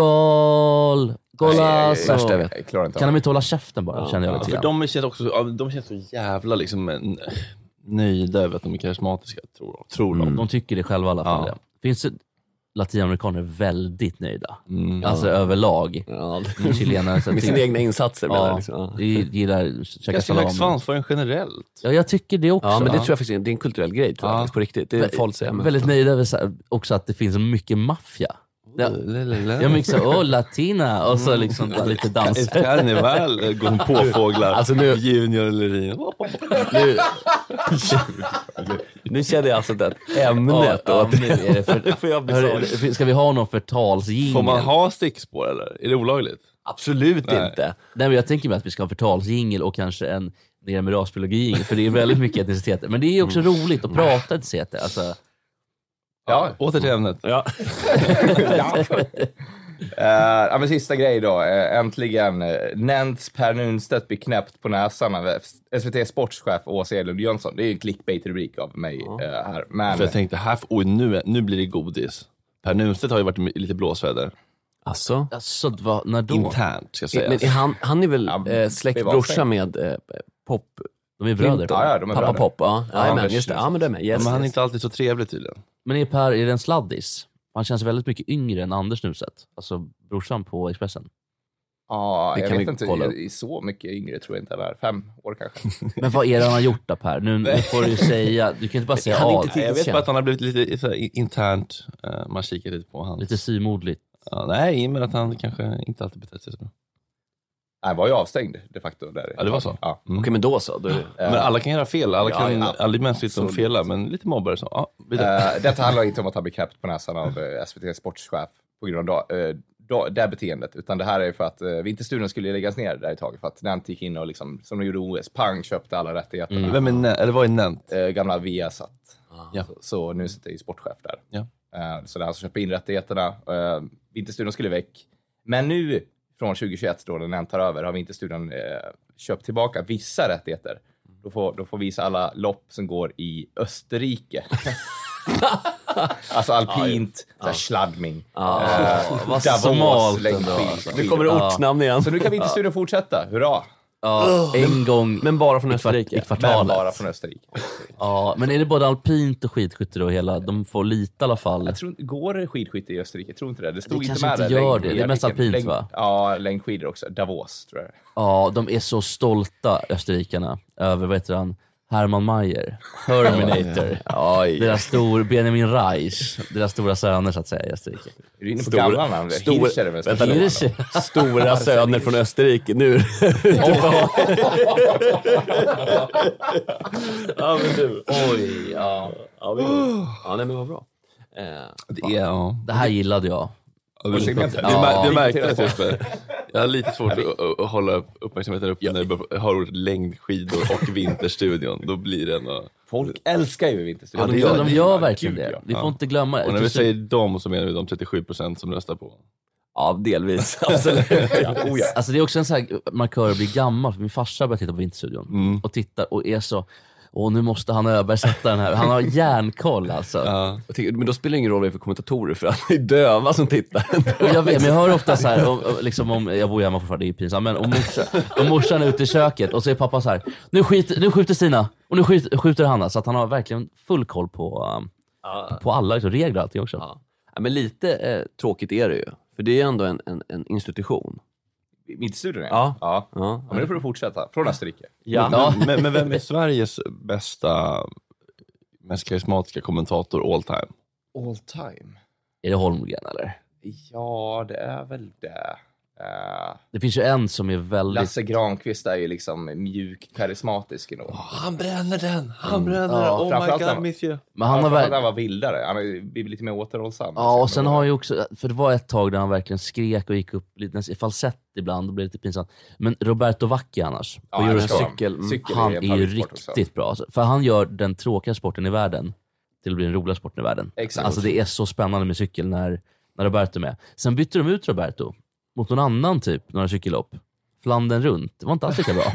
Golazo. Kan de inte hålla käften bara? Känner jag lite. För de känns så jävla liksom nöjda över att de är karismatiska, tror de. De tycker det själva i alla fall. Finns det latinamerikaner väldigt nöjda. Alltså överlag. Chilenare. Med sina egna insatser. Gillar käka salami. Ganska svansföring generellt. Ja, jag tycker det också. Ja, men det tror jag faktiskt det är en kulturell grej, tror jag, på riktigt. Det är folk säger. Väldigt nöjda över också att det finns mycket maffia. Jag mixar latina och så liksom lite dans. Karneval, gå på fåglar. Alltså nu Junior eller nu känner jag alltså det ämnet då. Ska vi ha någon förtalsjingel? Får man ha stickspår eller? Är det olagligt? Absolut inte. Nej, men jag tänker mig att vi ska ha förtalsjingel och kanske en ner med rasbiologi, för det är väldigt mycket etniciteter. Men det är också roligt att prata etniciteter. Alltså. Ja, åter till ämnet. Ja. Men sista grej då. Äntligen Nents Per Nunstedt blir knäppt på näsan av SVT sportschef Åsa Edlund Jönsson. Det är en clickbait-rubrik av mig här. Men... För jag tänkte, nu blir det godis. Per Nunstedt har ju varit lite blåsväder. Alltså när då? Internt, ska jag säga. Men han är väl släktbrorsa med Pop? De är bröder. Ja, de är Pappa bröder. Pop, men just det. Ja, men det är med. Men han är inte alltid så trevlig tydligen. Men är Per en sladdis? Han känns väldigt mycket yngre än Anders Nunstedt. Alltså brorsan på Expressen. Ja, jag vet inte. Jag är så mycket yngre tror jag inte han är. 5 år kanske. Men vad är det han har gjort då, Per? Nu får du säga, du kan inte bara säga jag vet bara att han har blivit lite så internt, man kikar lite på hans. Lite symodligt. Ja, nej, men att han kanske inte alltid betett sig så bra. Han var ju avstängd de facto där. Ja, det var så. Ja. Okej, men då så. Men alla kan göra fel. Alla kan aldrig mänskligt som fela, men lite mobbare så. Detta handlar inte om att han blir knäppt på näsan av SVT sportschef på grund av det beteendet, utan det här är för att Vinterstudion skulle läggas ner där ett tag för att Nent gick in och liksom, som de gjorde OS, pang, köpte alla rättigheterna. Vem är Nent? Eller vad är Nent? Gamla Viasat. Så nu sitter jag sportchef där. Så det är han som köper in rättigheterna. Vinterstudion skulle väck. Men nu från 2021 då när Nent tar över har Vinterstudion köpt tillbaka vissa rättigheter. Då får visa alla lopp som går i Österrike. Alltså alpint, sladdming. Vad smalt ändå. Nu kommer det ortsnamn igen. Så nu kan Vinterstudion fortsätta. Hurra! En gång. Men bara från Österrike. I kvartalet. Men bara från Österrike. Men är det både alpint och skidskytte och hela? De får lite i alla fall. Jag tror, går det skidskytte i Österrike? Jag tror inte det. Det stod det inte med inte gör det. Det är mest alpint, va? Ja, längdskidor också. Davos, tror jag. Ja, de är så stolta, österrikarna, över, vad heter han? Hermann Mayer, Terminator. Deras stor Benjamin Reich, deras stora söner så att säga i Österrike. Är du inne på gamla namn? Stora söner från Österrike nu. Ja, men du. Oj, nej, men vad bra. Det här gillade jag. Du märkte det typ. Jag har lite svårt att hålla uppmärksamheten uppe när jag har ordet längdskidor och Vinterstudion. Då blir det ändå... Folk älskar ju Vinterstudion. Ja, de gör verkligen det. Vi får inte glömma. Och när vi säger dem så menar vi de 37% som röstar på. Ja, delvis. Absolut. Alltså det är också en sån här markör att bli gammal. För min farsa börjar titta på Vinterstudion och tittar och är så... nu måste han Öberg sätta den här. Han har järnkoll alltså. Men då spelar det ingen roll vad det är för kommentatorer, för att det är döva som tittar. Jag vet, men jag hör ofta så här, liksom om jag bor hemma fortfarande, det är pinsamt, men om morsan är ute i köket och så är pappa så här: nu skjuter Stina och nu skjuter Hanna, så att han har verkligen full koll på alla liksom, regler och allting också. Ja, men lite tråkigt är det ju, för det är ändå en institution. Vinterstudion? Ja. Men det får du fortsätta. Från Österrike. Men vem är Sveriges bästa, mest karismatiska kommentator all time? All time? Är det Holmgren eller? Ja, det är väl det. Det finns ju en som är väldigt... Lasse Granqvist är ju liksom mjuk, karismatisk ändå. Han bränner den! Han bränner den! Oh my god, miss you. Men han var vildare. Han är lite mer återhållsam. Ja, och sen har ju också... För det var ett tag där han verkligen skrek och gick upp lite i falsett ibland och blev lite pinsamt. Men Roberto Vacchi annars, på Eurocykel, han är ju riktigt bra. För han gör den tråkiga sporten i världen till att bli den roliga sporten i världen. Exakt. Alltså det är så spännande med cykel när Roberto är med. Sen bytte de ut Roberto mot någon annan typ, några cykellopp. Flandern runt, det var inte alls lika bra.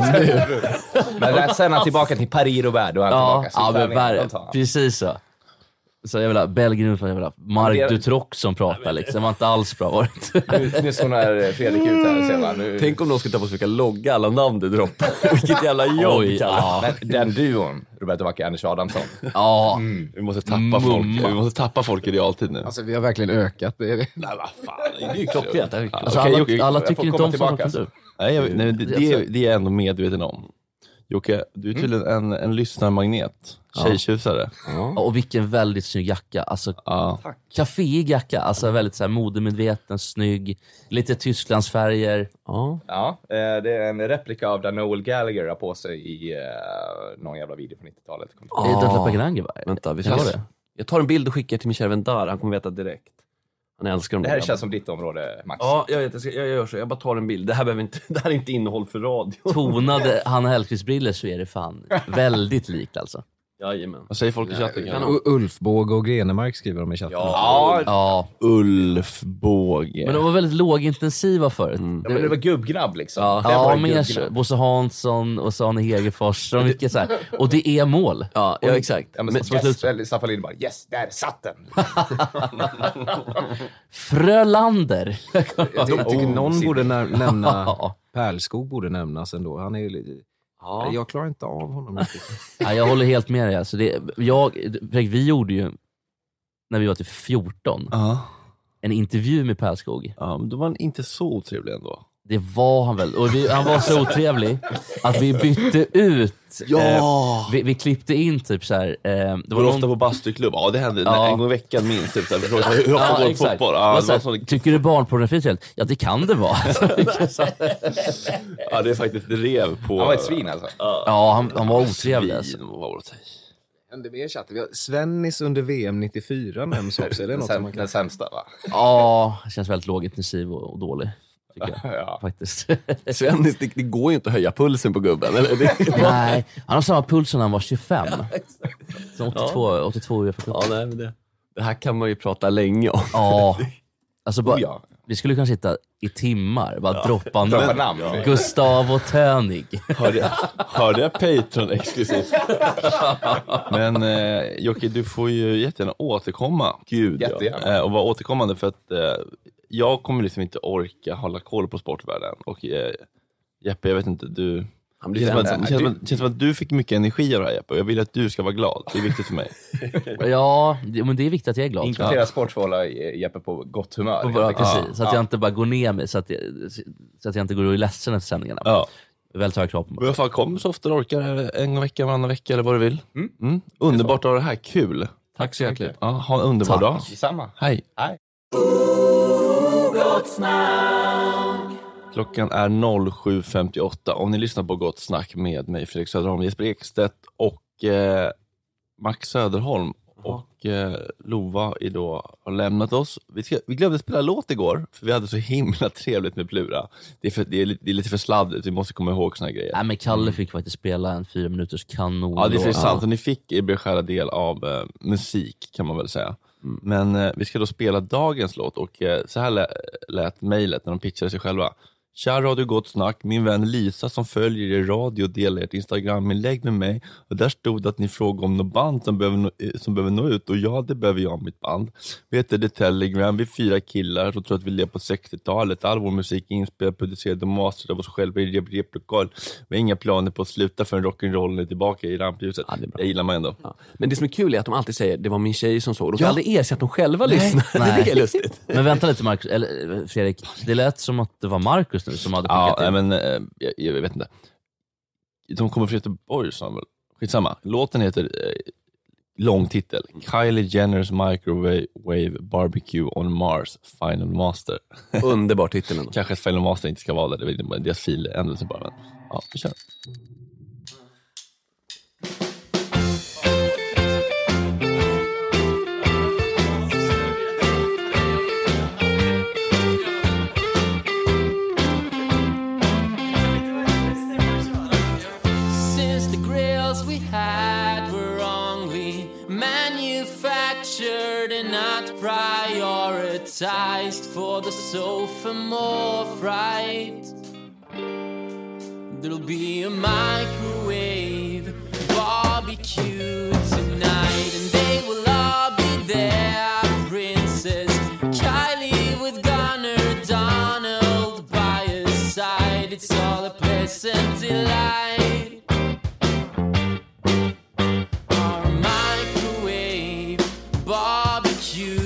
Men sen är han tillbaka till Paris-Roubaix, då är han tillbaka. Precis så. Så jag vill ha Belgien, jag vill ha Marc Dutroux som pratar liksom. Det var inte alls bra varit. Nu sån här Fredrik ut här. Tänk om de skulle ta på sig att logga alla namn du droppar. Vilket jävla jobb. Men den duon, Roberto Vacchi och Anders Adamsson. Vi måste tappa folk. Vi måste tappa folk i realtid nu. Alltså vi har verkligen ökat. Det är det. Nej, vad fan. Det är ju klockrent. Alltså, alla tycker inte om sånt som du. Nej, det är jag ändå medveten om. Jocke, du är tydligen en lyssnarmagnet. Tjejtjusare. Och vilken väldigt snygg jacka. Alltså, kaféig jacka. Alltså väldigt så här modemedveten, snygg. Lite Tysklandsfärger. Ja, det är en replika av där Noel Gallagher har på sig i någon jävla video från 90-talet. Det är Dödla Paganangi, va? Vänta, jag tar en bild och skickar till min kära vän där. Han kommer veta direkt. Han älskar dem. Det här känns som ditt område, Max. Ja, jag vet. Jag gör så. Jag bara tar en bild. Det här är inte innehåll för radio. Tonade Hanna Hellquists briller så är det fan väldigt likt alltså. Jajamän. Vad säger folk i chatten? Ulf Båge och Grenemark skriver de i chatten. Ja. Ulf Båge. Men de var väldigt lågintensiva förut. Ja, men det var gubbgrabb liksom. Ja, mer Bosse Hansson och Sane Hegerfors och mycket så här. Och det är mål. Ja, exakt. Ja, men Staffan Lind bara, yes, där satt den. Frölander. Jag tycker någon borde nämna Pärlskog borde nämnas ändå. Han är ju lite... Jag klarar inte av honom. Ja, jag håller helt med dig. Alltså vi gjorde ju, när vi var till 14, en intervju med Pärlskog. Ja, men då var han inte så otrevlig ändå. Det var han väl. Och han var så otrevlig att vi bytte ut. Vi klippte in typ så här. Det var ofta på bastuklubb. Ja, det hände en gång i veckan minst. Typ, hur ofta går fotboll? Tycker du barnpornografi trevligt? Ja, det kan det vara. Ja, det är faktiskt rev på... Han var ett svin alltså. Ja, han var otrevlig. Alltså. Det är chatten. Vi har Svennis under VM 94 nämns också. Är det något som man kan... Den sämsta, va? Ja, det känns väldigt lågintensiv och dålig. Faktiskt. Svennis, det går ju inte att höja pulsen på gubben. Eller? Nej, han har samma puls när han var 25. Så 82 UFA. Ja, nej, men det här kan man ju prata länge om. Ja. Alltså vi skulle kunna sitta i timmar bara droppa namn. Gustav och Tönig. Hörde jag Patreon exklusivt? Men Jocke, du får ju jättegärna återkomma. Gud, och vara återkommande för att jag kommer liksom inte orka hålla koll på sportvärlden. Och Jeppe, jag vet inte, du... Det känns som att du fick mycket energi av det här, Jeppe. Och jag vill att du ska vara glad. Det är viktigt för mig. Ja, men det är viktigt att jag är glad. Inkludera sport för att hålla Jeppe på gott humör. Precis, så att jag inte bara går ner mig. Så att jag inte går och är ledsen efter sändningarna. Ja. Väl tar jag krav på mig. I alla fall kom så ofta du orkar. En gång vecka, varannan vecka eller vad du vill. Underbart att ha det här. Kul. Tack så hjärtligt. Ja, ha en underbar dag. Detsamma. Hej. Klockan är 07.58. Om ni lyssnar på Gott Snack med mig, Fredrik Söderholm, Jesper Ekstedt och Max Söderholm. Och Lova har lämnat oss. Vi glömde spela låt igår, för vi hade så himla trevligt med Plura. Det är lite för sladdigt, vi måste komma ihåg såna grejer. Nej, men Kalle fick faktiskt spela en 4 minuters kanon. Ja, det är sant. Och ni fick er beskärda del av musik, kan man väl säga. Men vi ska då spela dagens låt, och så här lät mejlet när de pitchade sig själva. Tja Radio Gott Snack, min vän Lisa som följer er radio delar ert Instagram-inlägg med mig, och där stod att ni frågade om något band som behöver nå ut, och ja, det behöver jag mitt band. Vi heter The Telegram, vi är 4 killar som tror att vi lever på 60-talet. All vår musik är inspelad, producerad och masterad av oss själva i replokal. Vi har inga planer på att sluta för en rock'n'roll är tillbaka i rampljuset. Ja, det gillar man ändå. Ja. Men det som är kul är att de alltid säger det var min tjej som såg. De kan aldrig erkänna att de själva lyssnar. Nej. Det är lustigt. Men vänta lite, Marcus, eller Fredrik, det lät som att det var Marcus nu som hade skickat in. Men jag vet inte. De kommer från Göteborg, så väl. Skitsamma. Låten heter lång titel. Kylie Jenner's Microwave Barbecue on Mars Final Master. Underbar titel ändå. Kanske att Final Master inte ska vara där. Det är deras filändelse bara. Men ja, vi kör. For the sofa more fright, there'll be a microwave barbecue tonight, and they will all be there. Princess Kylie with Gunnar Donald by her side. It's all a pleasant delight. Our microwave barbecue.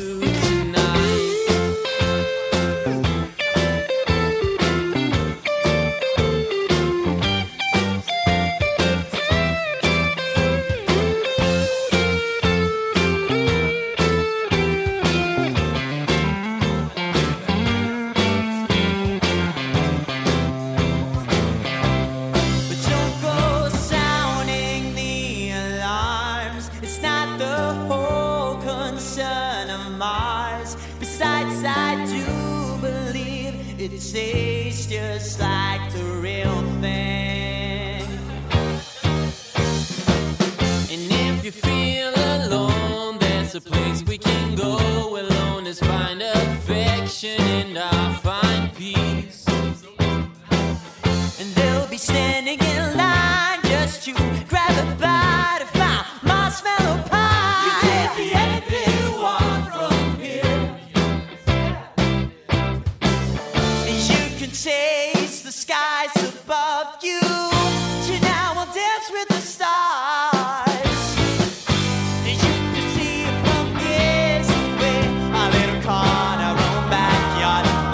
Tastes just like the real thing. And if you feel alone, there's a place we can go. Alone is find affection and I'll find peace. And they'll be standing in line just to grab a bite of my marshmallow pie. You can't be anything you want from here. Taste the skies above you. Tonight we'll dance with the stars. You can see it from years away. A little corner on backyard of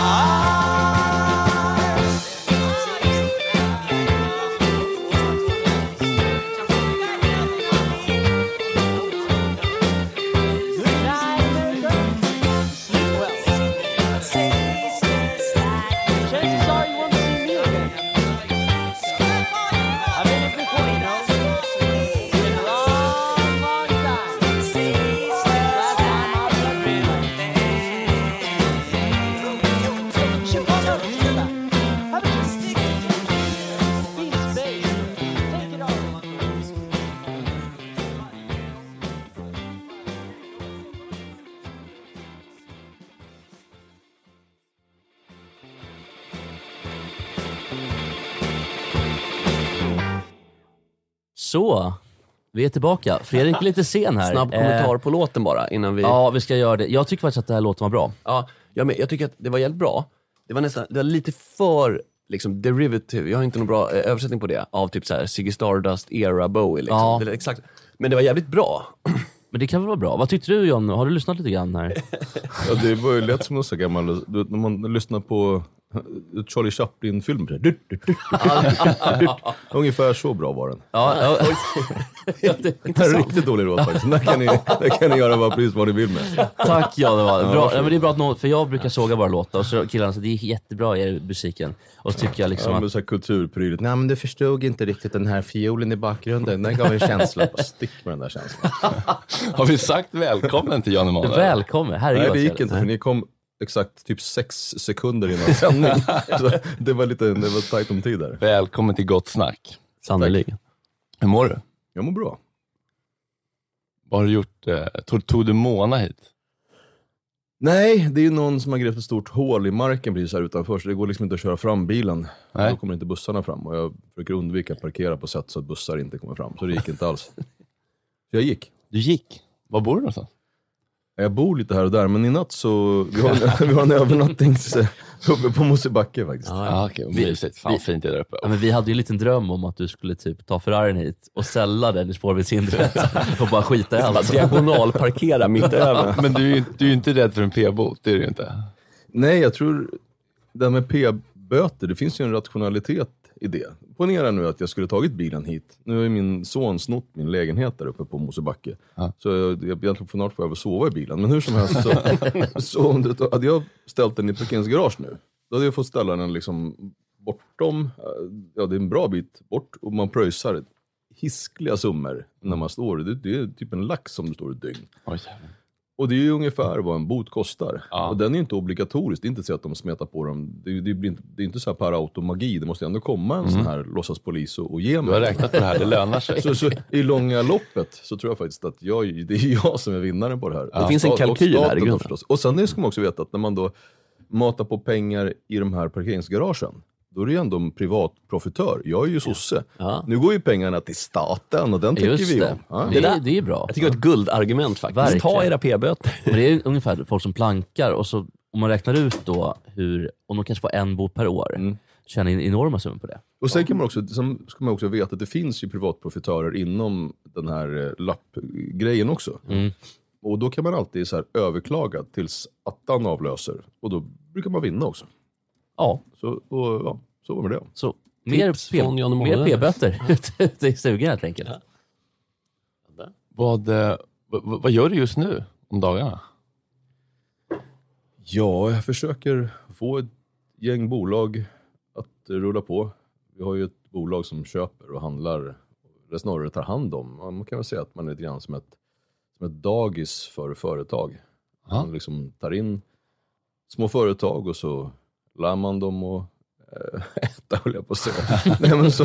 Så, vi är tillbaka. Fredrik är lite sen här. Snabb kommentar på låten bara innan vi... Ja, vi ska göra det. Jag tycker faktiskt att det här låten var bra. Ja, jag tycker att det var jävligt bra. Det var lite för liksom derivative. Jag har inte någon bra översättning på det. Av typ så här Ziggy Stardust era Bowie liksom. Ja. Det är exakt. Men det var jävligt bra. Men det kan väl vara bra. Vad tyckte du, John? Har du lyssnat lite grann här? Ja, det var ju lätt som något så gammal. När man lyssnar på Charlie Chaplin-film. Ungefär så bra var den. Det är en riktigt dålig låt faktiskt. Där kan ni göra precis vad ni vill med. Tack, det var bra. Men det är bra att någon, för jag brukar såga bara låtar och så killarna så det är jättebra i musiken. Och så tycker jag liksom att så här kulturpryligt. Nej, men du förstod inte riktigt den här fiolen i bakgrunden. Den gav en känsla på stick med den där känslan. Har vi sagt välkommen till Jan Emanuel? Välkommen, herregud. Nej, det gick inte för ni kom exakt typ 6 sekunder innan sändning. Så det var tajt om tid där. Välkommen till Gott Snack. Sannolikt. Hur mår du? Jag mår bra. Vad har du gjort? Tog du Mona hit? Nej, det är ju någon som har grävt ett stort hål i marken precis här utanför. Så det går liksom inte att köra fram bilen. Nej. Då kommer inte bussarna fram. Och jag försöker undvika att parkera på sätt så att bussar inte kommer fram. Så det gick inte alls. Så jag gick. Du gick? Var bor du någonstans? Jag bor lite här och där, men i natt så vi har en övernattings uppe på Mosebacke faktiskt. Okej. Fan fint det där uppe. Ja, men vi hade ju en liten dröm om att du skulle typ ta Ferrarin hit och ställa den i spårvidshindret och bara skita i allt. Diagonalparkera mitt över. Men du är ju inte rädd för en p-bot, det är du inte. Nej, jag tror det här med p-böter, det finns ju en rationalitet i det. Ponera nu att jag skulle tagit bilen hit. Nu är min son snott min lägenhet där uppe på Mosebacke. Ja. Så jag får väl sova i bilen. Men hur som helst så hade jag ställt den i parkeringsgarage nu. Då hade jag fått ställa den liksom bortom. Ja, det är en bra bit bort. Och man pröjsar hiskliga summor när man står. Det är typ en lax som du står i dygn. Oj. Och det är ju ungefär vad en bot kostar. Ja. Och den är inte obligatorisk. Det är inte så att de smetar på dem. Det är inte så här per automagi. Det måste ändå komma en sån här låtsaspolis och ge mig. Du har räknat på det här, det lönar sig. Så i långa loppet så tror jag faktiskt att det är jag som är vinnaren på det här. Ja. Det finns en kalkyl här i grunden. Och sen ska man också veta att när man då matar på pengar i de här parkeringsgaragen, då är det ju ändå en privat profitör. Jag är ju sosse. Ja. Nu går ju pengarna till staten och den tycker vi om. Ja. Det är bra. Jag tycker det är ett guldargument faktiskt. Verkligen. Ta era p-böter. Det är ungefär folk som plankar och så om man räknar ut då om de kanske får en bot per år, tjänar enorma summor på det. Och sen kan man också veta att det finns ju privatprofitörer inom den här lappgrejen också. Och då kan man alltid så här överklaga tills attan avlöser. Och då brukar man vinna också. Ja. Så var det med det. Så mer p-böter ute i stugan helt enkelt. Ja. Vad gör du just nu om dagarna? Ja, jag försöker få ett gäng bolag att rulla på. Vi har ju ett bolag som köper och handlar, eller snarare tar hand om. Man kan väl säga att man är lite grann som ett dagis för företag. Man liksom tar in små företag och så lär man dem och äta, höll jag på att säga. Nej, men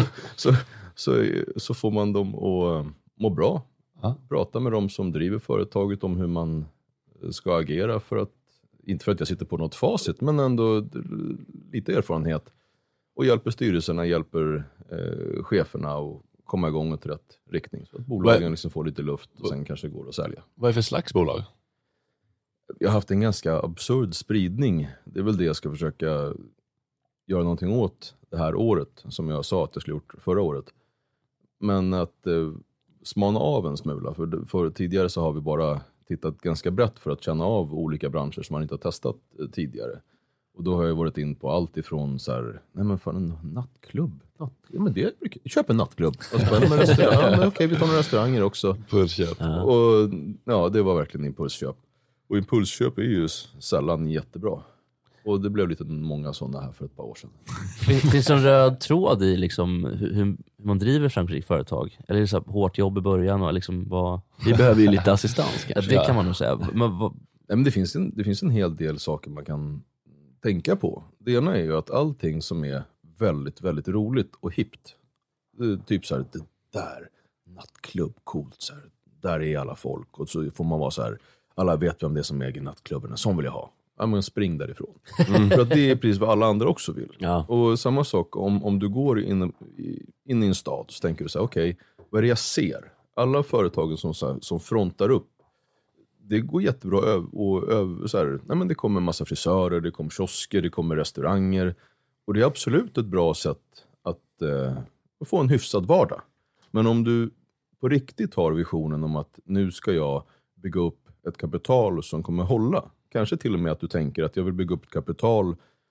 så får man dem att må bra. Prata med dem som driver företaget om hur man ska agera inte för att jag sitter på något facit, men ändå lite erfarenhet. Och hjälper styrelserna, hjälper cheferna och komma igång åt rätt riktning. Så att bolagen liksom får lite luft och sen kanske går att sälja. Vad är det för slags bolag? Jag har haft en ganska absurd spridning. Det är väl det jag ska försöka göra någonting åt det här året, som jag sa att jag skulle gjort förra året. Men att smana av en smula. För tidigare så har vi bara tittat ganska brett för att känna av olika branscher som man inte har testat tidigare. Och då har jag varit in på allt ifrån så här, nej men för en nattklubb. Ja, men köp en nattklubb. Och så med restaurang. Ja, okej, vi tar några restauranger också. Impulsköp. Och ja, det var verkligen impulsköp. Och impulsköp är ju sällan jättebra. Och det blev lite många sådana här för ett par år sedan. Finns det en röd tråd i liksom hur man driver framgångsrikt företag? Eller är det så här hårt jobb i början? Och liksom Vi behöver ju lite assistans kanske. Det kan man nog säga. Men det finns en hel del saker man kan tänka på. Det ena är ju att allting som är väldigt, väldigt roligt och hippt. Typ så här, det där, nattklubb, coolt så här. Där är alla folk. Och så får man vara så här, alla vet vem det är som äger nattklubbarna. Som vill jag ha. Ja, men spring därifrån. För att det är precis vad alla andra också vill. Ja. Och samma sak, om du går in i en stad så tänker du så här, okej, vad är det jag ser? Alla företagen som frontar upp, det går jättebra och så här, nej men det kommer en massa frisörer, det kommer kiosker, det kommer restauranger. Och det är absolut ett bra sätt att få en hyfsad vardag. Men om du på riktigt har visionen om att nu ska jag bygga upp ett kapital som kommer hålla. Kanske till och med att du tänker att jag vill bygga upp ett kapital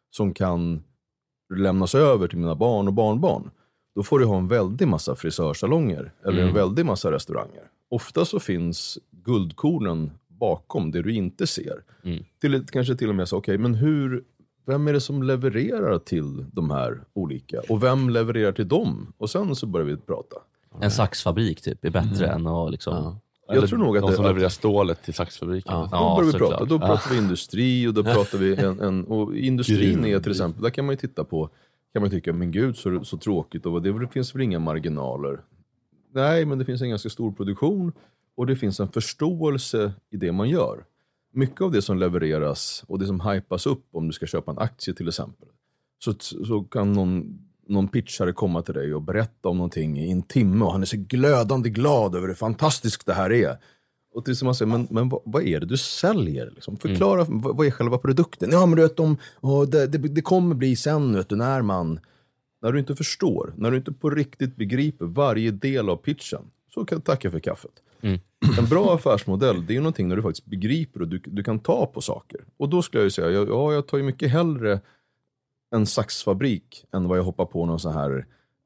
som kan lämnas över till mina barn och barnbarn, då får du ha en väldig massa frisörsalonger eller en väldig massa restauranger. Ofta så finns guldkornen bakom det du inte ser. Kanske till och med så, okej, men vem är det som levererar till de här olika? Och vem levererar till dem? Och sen så börjar vi prata. En saxfabrik typ är bättre än att liksom... Jag tror nog att de som levererar stålet till saxfabriken. Då börjar vi prata. Då pratar vi industri och då pratar vi och industrin är till exempel, där kan man ju titta på, kan man tycka, men gud så tråkigt, och det finns väl inga marginaler. Nej, men det finns en ganska stor produktion och det finns en förståelse i det man gör. Mycket av det som levereras och det som hypas upp, om du ska köpa en aktie till exempel, så kan någon pitchare komma till dig och berätta om någonting i en timme och han är så glödande glad över hur fantastiskt det här är. Och till som man säger, men vad är det du säljer? Liksom? Förklara, vad är själva produkten? Ja, men du vet, det kommer bli sen, vet du, när du inte förstår, när du inte på riktigt begriper varje del av pitchen, så kan du tacka för kaffet. En bra affärsmodell, det är ju någonting när du faktiskt begriper och du kan ta på saker. Och då skulle jag ju säga, jag tar ju mycket hellre en saxfabrik än vad jag hoppar på någon sån här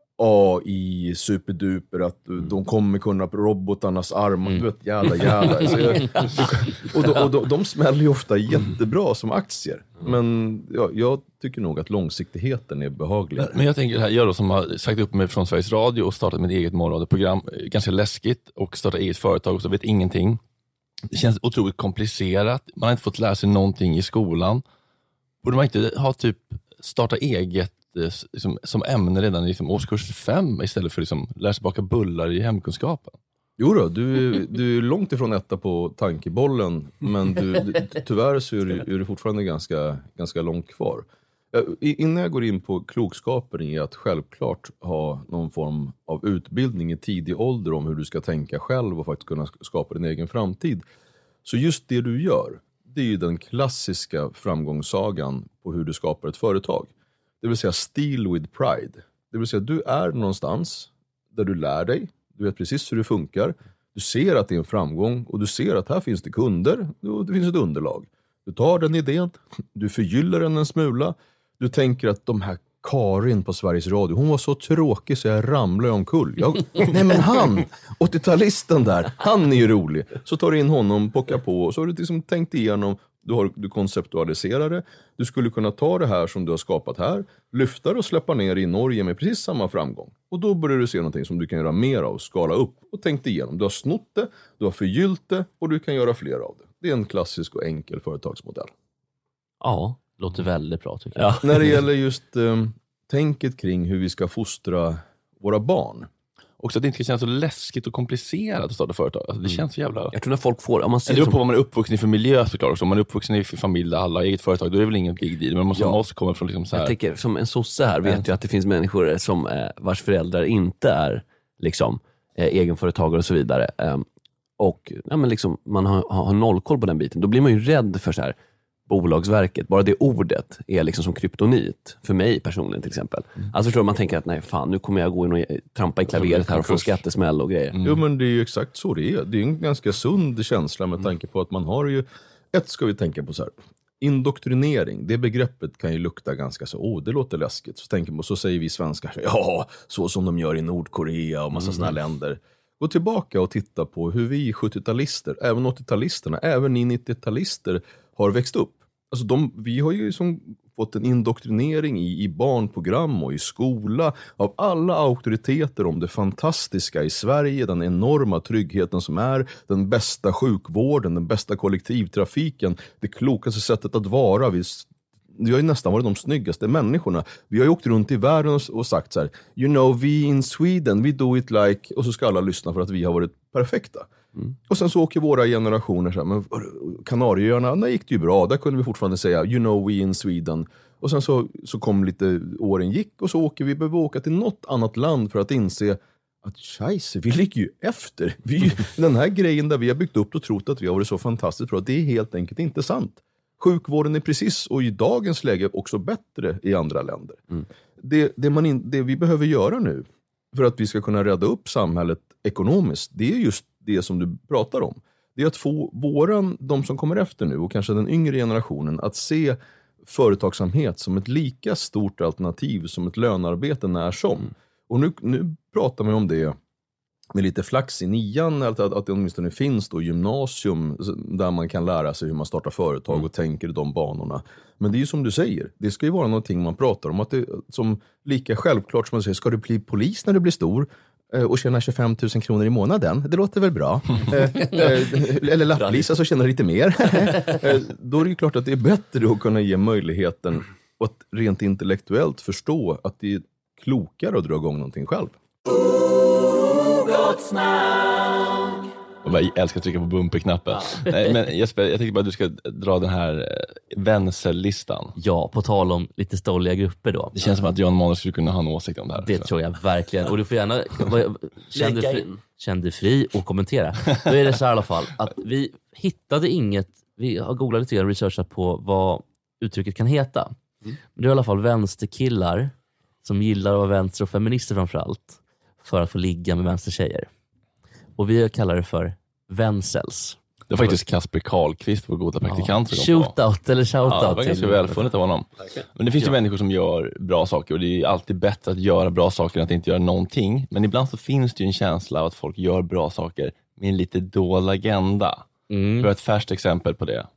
AI superduper, att de kommer kunna på robotarnas armar, du vet, jävla. Och de smäller ju ofta jättebra som aktier. Men jag tycker nog att långsiktigheten är behaglig. Men jag tänker här, jag då som har sagt upp mig från Sveriges Radio och startat mitt eget morgonradioprogram, ganska läskigt, och startat eget företag och så vet ingenting. Det känns otroligt komplicerat. Man har inte fått lära sig någonting i skolan. Borde man inte ha typ starta eget liksom, som ämne redan i liksom, årskurs 5 istället för liksom, lära sig baka bullar i hemkunskapen? Jo då, du är långt ifrån etta på tankebollen, men tyvärr så är du fortfarande ganska långt kvar. Innan jag går in på klokskapen i att självklart ha någon form av utbildning i tidig ålder om hur du ska tänka själv och faktiskt kunna skapa din egen framtid. Så just det du gör, det är ju den klassiska framgångssagan på hur du skapar ett företag. Det vill säga steal with pride. Det vill säga du är någonstans där du lär dig. Du vet precis hur det funkar. Du ser att det är en framgång och du ser att här finns det kunder och det finns ett underlag. Du tar den idén, du förgyller den en smula. Du tänker att de här Karin på Sveriges Radio, hon var så tråkig så jag ramlade omkull. Nej men han, 80-talisten där, han är ju rolig. Så tar du in honom, pockar på och så har du liksom tänkt igenom. Du konceptualiserar det. Du skulle kunna ta det här som du har skapat här, lyfta det och släppa ner i Norge med precis samma framgång. Och då börjar du se någonting som du kan göra mer av, skala upp och tänkt igenom. Du har snott det, du har förgyllt det och du kan göra fler av det. Det är en klassisk och enkel företagsmodell. Ja, låter väldigt bra tycker jag. När det gäller just tänket kring hur vi ska fostra våra barn. Också att det inte ska kännas så läskigt och komplicerat att starta företag. Alltså, det känns så jävla... Jag tror när folk får... Om man ser det beror på vad man är uppvuxen i för miljö såklart också. Om man är uppvuxen i familj där alla har eget företag, då är det väl ingen big deal. Men man måste komma från liksom så här... Jag tänker, som en sosse här vet jag att det finns människor som vars föräldrar inte är liksom egenföretagare och så vidare. Och ja, men liksom, man har noll koll på den biten. Då blir man ju rädd för så här Bolagsverket, bara det ordet är liksom som kryptonit för mig personligen till exempel. Alltså förstår man tänker att nej fan, nu kommer jag gå in och trampa i klaveret här och få skattesmäll och grejer. Jo men det är ju exakt så det är. Det är en ganska sund känsla med tanke på att man har ju, ska vi tänka på så här, indoktrinering, det begreppet kan ju lukta ganska så, det låter läskigt. Så säger vi svenskar, ja, så som de gör i Nordkorea och massa sådana länder. Gå tillbaka och titta på hur vi 70-talister, även 80-talisterna, även ni 90-talister har växt upp. Alltså vi har ju som fått en indoktrinering i barnprogram och i skola av alla auktoriteter om det fantastiska i Sverige, den enorma tryggheten som är, den bästa sjukvården, den bästa kollektivtrafiken, det klokaste sättet att vara. Vi har ju nästan varit de snyggaste människorna. Vi har ju åkt runt i världen och sagt så här, you know, we in Sweden, we do it like, och så ska alla lyssna för att vi har varit perfekta. Och sen så åker våra generationer så här, men Kanarieöarna, där gick det ju bra, där kunde vi fortfarande säga, you know, we in Sweden. Och sen så kom lite, åren gick och så behöver vi åka till något annat land för att inse att scheisse, vi ligger ju efter. Den här grejen där vi har byggt upp och trott att vi har varit så fantastiskt bra, det är helt enkelt inte sant. Sjukvården är precis, och i dagens läge också bättre i andra länder. Det vi behöver göra nu för att vi ska kunna rädda upp samhället ekonomiskt, det är just det som du pratar om. Det är att få de som kommer efter nu och kanske den yngre generationen att se företagsamhet som ett lika stort alternativ som ett lönearbete när som. Och nu pratar man om det med lite flax i 9:an, att det åtminstone finns då gymnasium där man kan lära sig hur man startar företag och tänker de banorna. Men det är ju som du säger, det ska ju vara någonting man pratar om, att det som lika självklart som man säger, ska du bli polis när du blir stor och tjäna 25 000 kronor i månaden, det låter väl bra. Eller lapplisa så tjänar lite mer. Då är det ju klart att det är bättre att kunna ge möjligheten och att rent intellektuellt förstå att det är klokare att dra igång någonting själv. Jag älskar att trycka på bumperknappen. Nej, men Jesper, jag tänkte bara att du ska dra den här vänsterlistan. Ja, på tal om lite stolliga grupper då. Det känns som att Jan Emanuel skulle kunna ha en åsikt om det här. Det tror jag verkligen. Och du får gärna känn dig fri och kommentera. Då är det så här i alla fall att vi hittade inget, vi har googlat lite och researchat på vad uttrycket kan heta. Men det är i alla fall vänsterkillar som gillar att vara vänster och feminister framförallt för att få ligga med vänstertjejer. Och vi kallar det för vänsels. Det var faktiskt Kasper Karlqvist, vår goda praktikant. Shootout eller shoutout. Ja, det var ganska välfunnet av honom. Men det finns ju människor som gör bra saker och det är alltid bättre att göra bra saker än att inte göra någonting. Men ibland så finns det ju en känsla av att folk gör bra saker med en lite dold agenda. Vi har ett färskt exempel på det.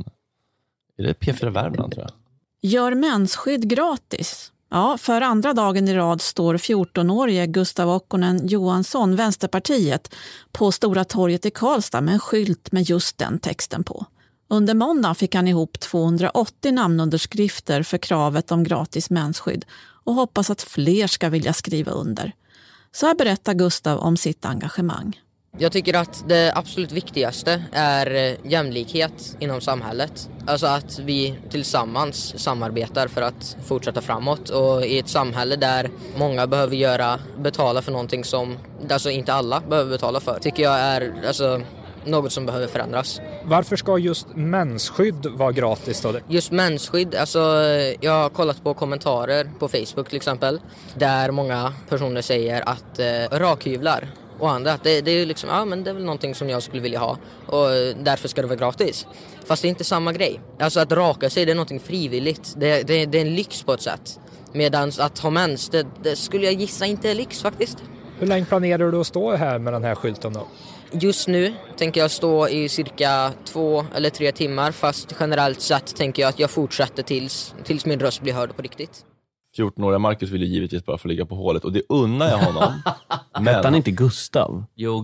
Är det P4 Värmland tror jag? Gör mensskydd gratis. Ja, för andra dagen i rad står 14-årige Gustav Okkonen Johansson, Vänsterpartiet, på Stora torget i Karlstad med en skylt med just den texten på. Under måndagen fick han ihop 280 namnunderskrifter för kravet om gratis mensskydd och hoppas att fler ska vilja skriva under. Så här berättar Gustav om sitt engagemang. Jag tycker att det absolut viktigaste är jämlikhet inom samhället. Alltså att vi tillsammans samarbetar för att fortsätta framåt. Och i ett samhälle där många behöver betala för någonting som alltså inte alla behöver betala för, tycker jag är något som behöver förändras. Varför ska just mensskydd vara gratis då? Just mensskydd, jag har kollat på kommentarer på Facebook till exempel, där många personer säger att rakhyvlar och andra, att det är liksom, men det är väl någonting som jag skulle vilja ha och därför ska det vara gratis. Fast det är inte samma grej. Alltså att raka sig, det är någonting frivilligt. Det är en lyx på ett sätt. Medan att ha mens, det skulle jag gissa inte är lyx faktiskt. Hur länge planerar du att stå här med den här skylten då? Just nu tänker jag stå i cirka 2 eller 3 timmar, fast generellt sett tänker jag att jag fortsätter tills min röst blir hörd på riktigt. 14-åriga Marcus vill ju givetvis bara få ligga på hålet och det unnar jag honom. Hette han inte Gustav? Jo,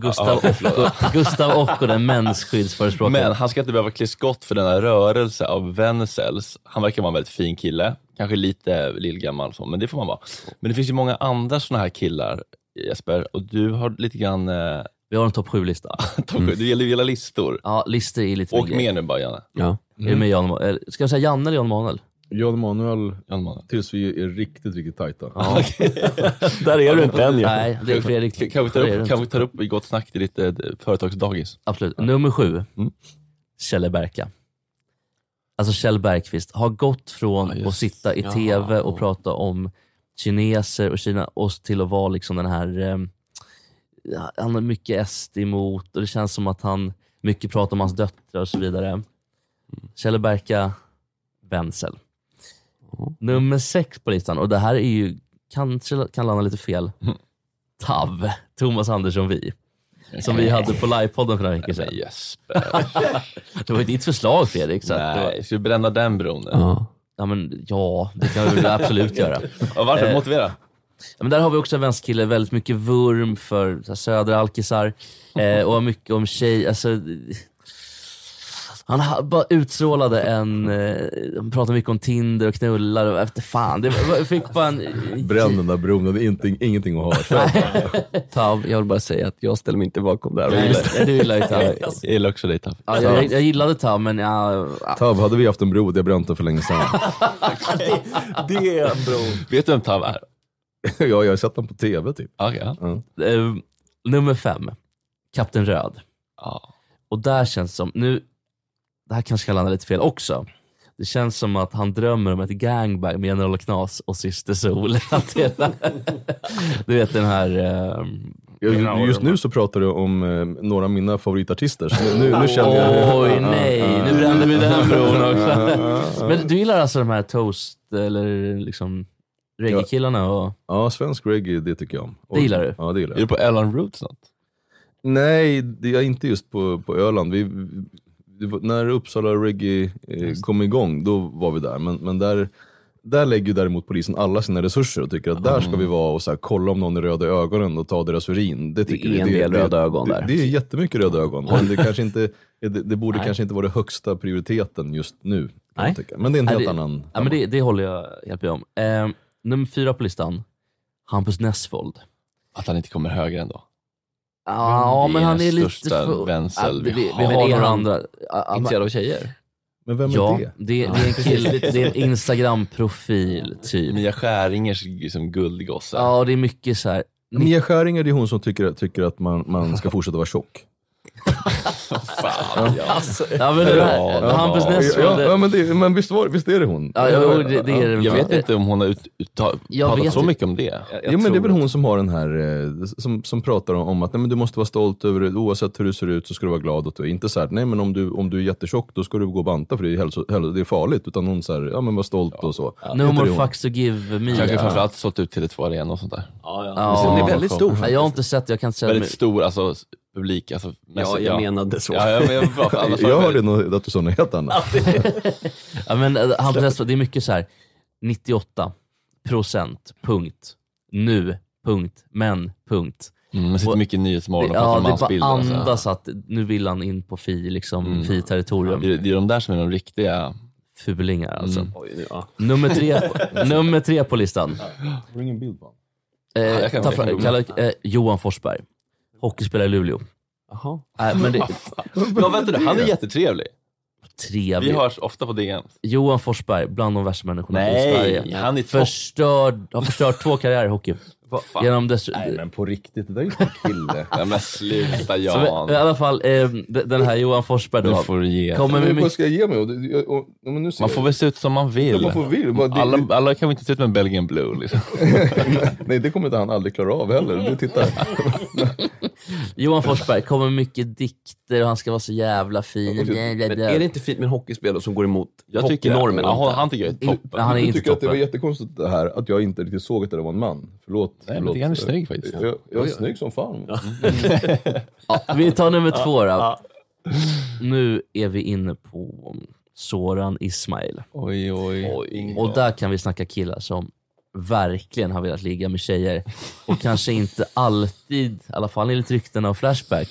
Gustav och den mensskyddsförespråkare. Men han ska inte behöva klä skott för denna rörelse av vänsels. Han verkar vara en väldigt fin kille. Kanske lite lillgammal så, men det får man vara. Men det finns ju många andra såna här killar, Jesper. Och du har lite grann... Vi har en topp 7-lista. Det gäller ju hela listor. Ja, listor är lite... Och med nu bara, Janne. Ja. Är det med Jan, ska jag säga Janne eller Jan Manuel? Jan Manuel, tills vi är riktigt, riktigt tajta. Ja. Där är du inte än. Nej, det är Fredrik. Kan vi ta upp i gott snack till lite företagsdagis? Absolut. Nummer 7. Kjell Berka. Alltså Kjell Bergqvist har gått från att sitta i tv och prata om kineser och Kina och till att vara liksom den här... han har mycket SD emot och det känns som att han mycket pratar om hans döttrar och så vidare. Kjell Berka, Wenzel. Nummer 6 på listan, och det här är ju kanske kan landa lite fel. Tav, Thomas Andersson Vi. Som vi hade på livepodden för några veckor sedan. Det var ju ditt förslag, Fredrik. Så nej, ska vi bränna den bron? Ja, det kan vi absolut göra. Och varför? Motivera. Ja, men där har vi också en vänsterkille, väldigt mycket vurm för södra alkisar och mycket om tjej. Alltså, han bara utstrålade han pratade mycket om Tinder och knullar och efter fan. Det fick bara en... Bränn den där bron, det är ingenting att ha. Tav, jag vill bara säga att jag ställer mig inte bakom det här. Nej, du gillar ju Tav. Jag gillar också dig, Tav. Ja, jag gillade Tav, men Tav, hade vi haft en bro, det bränt den för länge sedan. Det är en bro. Vet du vem Tav är? Ja, jag har sett den på tv typ. Okay. Nummer 5. Kapten Röd. Och där känns som... Det här kanske kan landa lite fel också. Det känns som att han drömmer om ett gangbang med General Knas och Syster Sol. Du vet den här Just nu så pratar du om några av mina favoritartister. Så nu känner jag... Oj, nej. Nu brände vi den bron också. Men du gillar alltså de här Toast eller liksom reggae-killarna? Och... Ja, svensk reggae, det tycker jag om. Det gillar du? Ja, det gillar jag. Är du på Öland Roots något? Nej, det är inte just på Öland. När Uppsala reggae kom igång, då var vi där. Men där lägger däremot polisen alla sina resurser och tycker att där ska vi vara och så här, kolla om någon är röda ögonen och ta deras urin. Det är en del röda ögon där. Det är jättemycket röda ögon. Men det kanske inte, det borde kanske inte vara det högsta prioriteten just nu. Nej. Men det är en helt annan. Ja, men det håller jag helt med om. Nummer 4 på listan, Hampus Nessvold. Att han inte kommer högre ändå. Ja, men han är lite för vänsel. Vi har några andra. Intresserad av tjejer. Men vem är det? Det är en kille, det är en Instagram-profil typ. Mia Skäringer som guldgosse. Ja, det är mycket så här. Mia Skäringer, det är hon som tycker att man ska fortsätta vara tjock. Fan, ja, men det här, Hampus Nessvold. Ja, men visst är det hon. Ja, det är det. Jag vet inte om hon har pratat så mycket om det. Ja, men det är väl hon som har den här som pratar om att nej, men du måste vara stolt över det, oavsett hur du ser ut så ska du vara glad åt det. Inte så här, nej men om du är jättetjock då ska du gå och banta för det är farligt, utan hon så här, ja men var stolt och så. No more fucks to give me. Kanske framförallt sålt ut Tele2 Arena och sånt där. Ja, det är väldigt stor. Jag har inte sett, jag kan inte säga väldigt stor, alltså publik, alltså jag menade så. Jag hörde nog att du sa något helt annat. Ja, men Hampus Nessvold, det är mycket så här 98%, punkt, nu, punkt, men, punkt. Det sitter mycket nyhetsmorgon. Ja, det bara andas att nu vill han in på fi-territorium. Det är de där som är de riktiga fulingar alltså. Nummer 3 på listan. Har du ingen bild på Johan Forsberg. Hockeyspelare i Luleå. Jaha. Men det... Ja, vänta nu, han är jättetrevlig. Trevlig. Vi hörs ofta på DN. Johan Forsberg, bland de värsta människorna i Sverige. Han är har förstört 2 karriärer i hockey. Genom Nej, men på riktigt, det där är ju en kille. Ja, men sluta, Jan. Så, i alla fall, den här Johan Forsberg då. Får ge. Vad ska jag ge mig? Man får väl se ut som man vill. Man får vill. Alla kan väl inte se ut med Belgian Blue liksom. Nej, det kommer inte han aldrig klara av heller. Du tittar. Johan Forsberg kommer med mycket dikter och han ska vara så jävla fin. Men är det inte fint med en hockeyspelare som går emot hockeynormen? Han tycker jag är toppen. Han är jag inte tycker att det toppen. var jättekonstigt det här att jag inte riktigt såg att det var en man. Förlåt. Nej, men det är han snygg faktiskt. Jag är snygg som fan. Vi tar nummer 2 då. Nu är vi inne på Soran Ismail. Oj. Och där kan vi snacka killar som verkligen har velat ligga med tjejer. Och kanske inte alltid, i alla fall enligt ryktena och Flashback.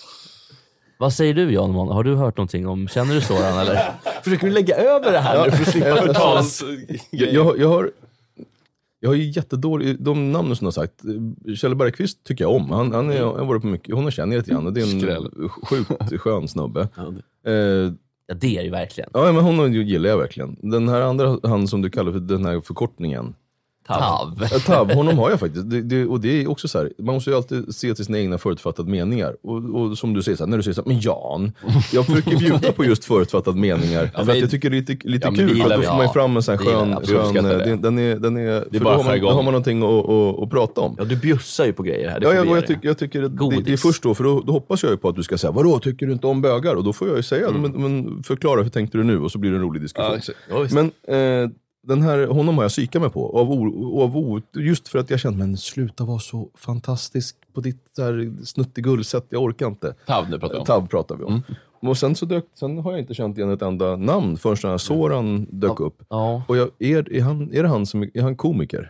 Vad säger du, Jan? Har du hört någonting om, känner du Soran eller? Försöker du lägga över det här nu för att slippa förtals? Jag har ju jättedålig, de namnen som jag har sagt. Kjell Bergqvist tycker jag om. Han har varit på mycket, hon har känner lite grann. Det är en sjukt skön snubbe. Ja, det är ju verkligen. Ja, men hon gillar jag verkligen. Den här andra, han som du kallar för den här förkortningen. Tav, honom har jag faktiskt. Och det är också så här, man måste ju alltid se till sina egna förutfattade meningar. Och som du säger så här, när du säger så här, men Jan, jag försöker bjuda på just förutfattade meningar. För att jag tycker det är lite kul, för att då får man ju fram en sån här skön den är för då har man någonting att prata om. Ja, du bjussar ju på grejer här. Jag tycker det är först då, för då hoppas jag ju på att du ska säga, vadå, tycker du inte om bögar? Och då får jag ju säga, men förklara, hur tänkte du nu? Och så blir det en rolig diskussion. Men den här, honom har jag psykat mig på just för att jag kände, men sluta vara så fantastisk på ditt där snuttigullsätt, jag orkar inte. Tav pratar vi om. Och sen har jag inte känt igen ett enda namn förrän den här Soran dök upp. Och är han komiker?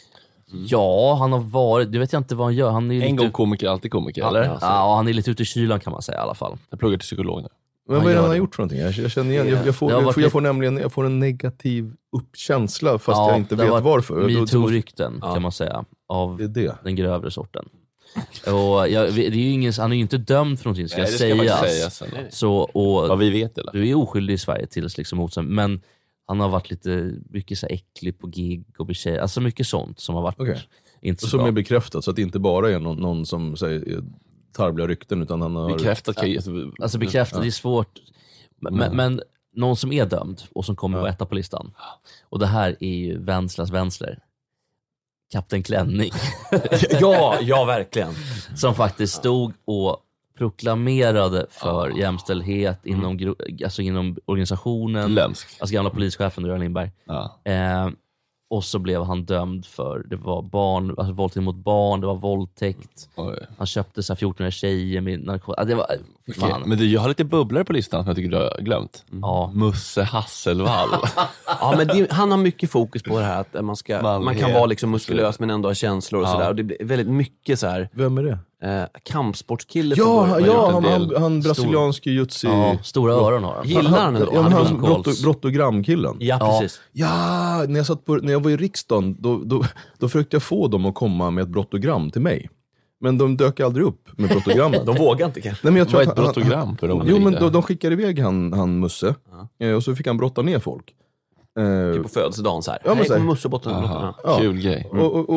Ja, han har varit, det vet jag inte vad han gör. Han är en gång komiker, alltid komiker, eller? Ja, han är lite ute i kylan kan man säga i alla fall. Jag pluggar till psykolog nu. Men vad är det han har gjort för någonting? Jag känner igen, jag får en negativ känsla fast jag inte vet varför. MeToo-rykten kan man säga av den grövre sorten. Och det är ju ingen, han är ju inte dömd för någonting, ska sägas. Så, och vad vi vet eller? Du är oskyldig i Sverige tills liksom motsatt, men han har varit lite mycket så äcklig på gig och betjej, alltså mycket sånt som har varit inte så som bra. Är bekräftat, så att det inte bara är någon som säger tarvliga rykten, utan han har bekräftat. Alltså bekräftat, det är svårt. Men någon som är dömd och som kommer att äta på listan. Och det här är ju Venslas Vensler. Kapten Klänning. ja, verkligen. Som faktiskt stod och proklamerade för jämställdhet inom organisationen. Lömsk. Alltså gamla polischefen Göran Lindberg. Och så blev han dömd för, det var barn, alltså våldtäkt mot barn, det var våldtäkt. Han köpte så här 14 tjejer med narkotika. Det var fan. Men jag har lite bubblare på listan som jag tycker du har glömt. Musse Hasselvall. Ja, men han har mycket fokus på det här att man kan vara liksom muskulös men ändå ha känslor och sådär. Och det blir väldigt mycket så här. Vem är det? Kampsportskille. Han brasiliansk jutsi. Stora öron har han. Gillar han ändå? Han brottogramkillen. Ja, precis. Ja, när jag var i riksdagen då försökte jag få dem att komma med ett brottogram till mig. Men de dök aldrig upp med brottogrammet. De vågar inte kanske. Nej, men jag tror vad är ett brottogram för dem? Jo, men de skickade iväg han Musse. Och så fick han brotta ner folk. Typ på födelsedagen så här. Ja, men så här. Musse botten. Kul grej.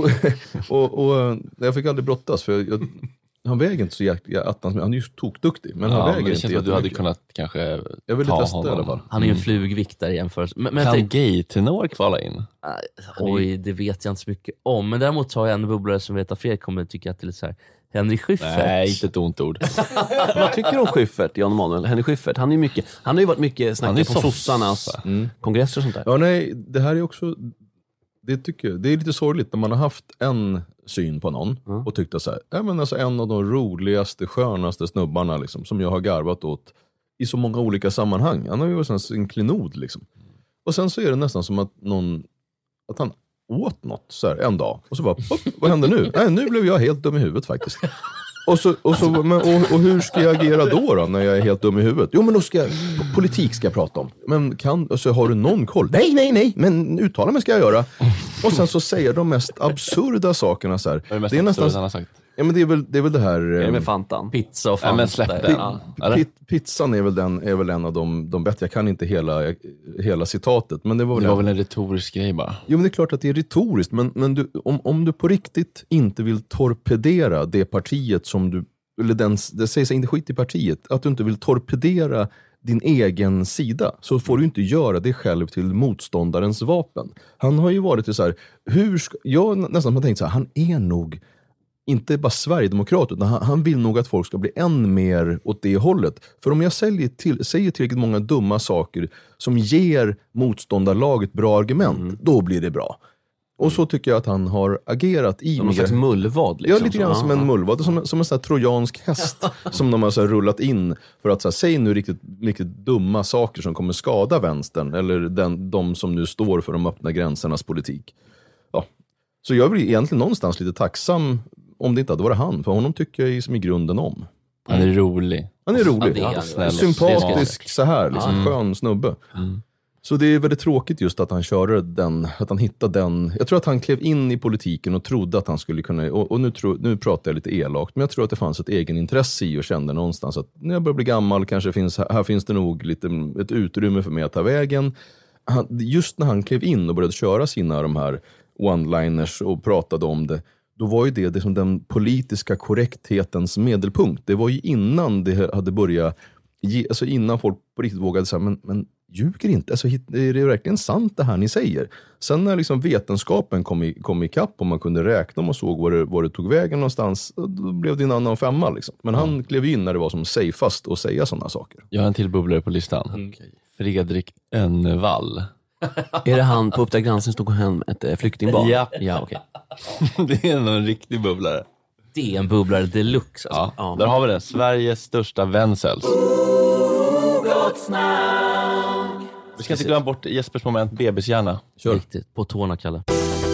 Och jag fick aldrig brottas för han väger inte så jäkla han är ju tokduktig, men han väger men det inte känns att du hade kunnat kanske jag vill ta testa honom. I alla fall. Han är ju en flugviktare i jämförelse. Men kan gay-tenor kvala in? Oj, det vet jag inte så mycket om. Men däremot har jag en bubblare som vet att fler kommer tycka att det är lite så här. Henry Schyffert. Nej, inte ett ont ord. Vad tycker du om Schyffert, Jan Emanuel? Henry Schyffert, han har ju varit mycket snacket på sossarnas kongresser och sånt där. Ja, nej, det här är också, det tycker jag, det är lite sorgligt när man har haft en syn på någon och tyckte så här, men alltså en av de roligaste, skönaste snubbarna liksom, som jag har garvat åt i så många olika sammanhang. Han har ju varit en klenod liksom. Och sen så är det nästan som att han åt något så här en dag och så bara, vad händer nu? Nej, nu blev jag helt dum i huvudet faktiskt. Och hur ska jag agera då när jag är helt dum i huvudet? Jo, men då politik ska jag prata om. Men har du någon koll? Nej, men uttala mig ska jag göra. Och sen så säger de mest absurda sakerna så här. Det är nästan han har sagt. Ja, men det är väl det här är det med Fantan? Pizza och Fanta. Men släpp det. Pizzan är väl en av de bättre. Jag kan inte hela citatet, men det var väl en retorisk grej bara. Jo, men det är klart att det är retoriskt, men du, om du på riktigt inte vill torpedera det partiet som du, eller det sägs inte skit i partiet, att du inte vill torpedera din egen sida, så får du inte göra det själv till motståndarens vapen. Han har ju varit i så här, jag nästan har tänkt så här, han är nog inte bara Sverigedemokrat, utan han vill nog att folk ska bli än mer åt det hållet. För om jag säger tillräckligt många dumma saker som ger motståndarlaget bra argument, då blir det bra. Och så tycker jag att han har agerat i... Som någon slags mullvad liksom. Ja, lite grann som en mullvad. Som en sån här trojansk häst som de har så här rullat in för att så här, säg nu riktigt dumma saker som kommer skada vänstern eller de som nu står för de öppna gränsernas politik. Ja. Så jag blir egentligen någonstans lite tacksam om det inte hade varit han. För honom tycker jag som i grunden om. Han är rolig. Han är rolig. Ja, snäll. Sympatisk så här, liksom skön snubbe. Så det är väldigt tråkigt just att han körde att han hittade den. Jag tror att han klev in i politiken och trodde att han skulle kunna, och nu pratar jag lite elakt, men jag tror att det fanns ett egen intresse i och kände någonstans att när jag börjar bli gammal kanske här finns det nog lite ett utrymme för mig att ta vägen. Just när han klev in och började köra de här one-liners och pratade om det, då var ju det som den politiska korrekthetens medelpunkt. Det var ju innan det hade börjat, alltså innan folk på riktigt vågade säga, men ljuger inte, alltså, är det verkligen sant det här ni säger? Sen när liksom vetenskapen kom ikapp och man kunde räkna och såg var det tog vägen någonstans, då blev det en annan femma liksom. Men han klev in när det var som safeast att säga sådana saker. Jag har en till bubblare på listan. Fredrik Önnevall. Är det han på Uppdrag granskning stod hem ett flyktingbarn? Ja, okej. Det är en riktig bubblare. Det är en bubblare deluxe alltså. Ja, där har vi det. Sveriges största vänsels. Vi ska inte glömma bort Jespers moment bebishjärna. Kör. Riktigt, på tårna, Kalle.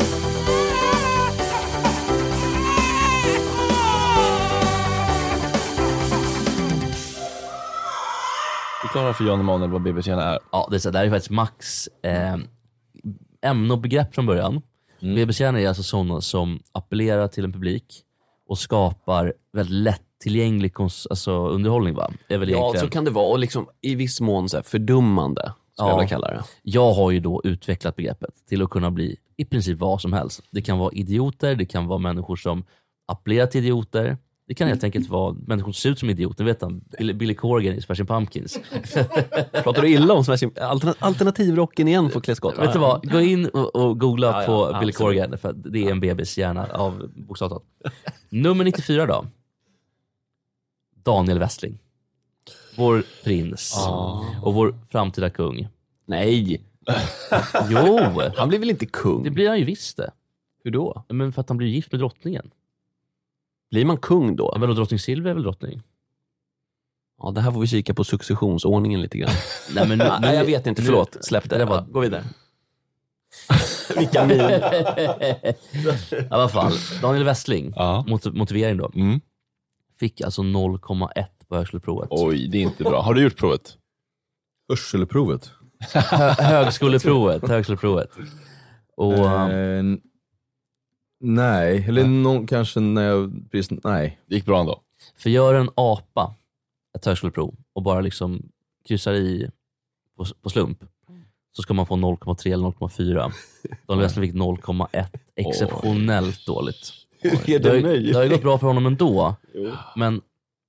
Förklara för Jan Emanuel vad bebishjärna är. Ja, det här är faktiskt Max ämne och begrepp från början. Bebishjärna är alltså sådana som appellerar till en publik och skapar väldigt lättillgänglig underhållning, va? Är väl egentligen... så kan det vara, och liksom i viss mån så här fördummande, skulle jag vilja kalla det. Jag har ju då utvecklat begreppet till att kunna bli i princip vad som helst. Det kan vara idioter, det kan vara människor som appellerar till idioter, Det kan helt enkelt vara människor som ser ut som idioter. Vet han, Billy Corgan i Smashing Pumpkins. Pratar du illa om alternativrocken igen för Kläskott? Vet du vad? Gå in och googla på Billy Corgan, för det är en bebis hjärna av bokstavtat. Nummer 94 då. Daniel Westling. Vår prins. Och vår framtida kung. Nej. Jo. Han blir väl inte kung? Det blir han ju visst det. Hur då? Men för att han blir gift med drottningen. Blir man kung då? Ja, men drottning Silvia är väl drottning? Ja, det här får vi kika på successionsordningen lite grann. Nej, men nej, jag vet inte. Förlåt. Släpp det. Var... Gå vidare. Vilka min. I alla fall. Daniel Westling. Motivering då. Fick alltså 0,1 på högskoleprovet. Oj, det är inte bra. Har du gjort provet? Hörselprovet? Högskoleprovet. Och... nej, eller kanske när jag... Nej. Det gick bra ändå. För gör en apa ett högskoleprov och bara liksom kryssar i på slump, så ska man få 0,3 eller 0,4. Daniel Westling fick 0,1. Exceptionellt dåligt. Hur är det möjligt? Det har ju gått bra för honom ändå. Men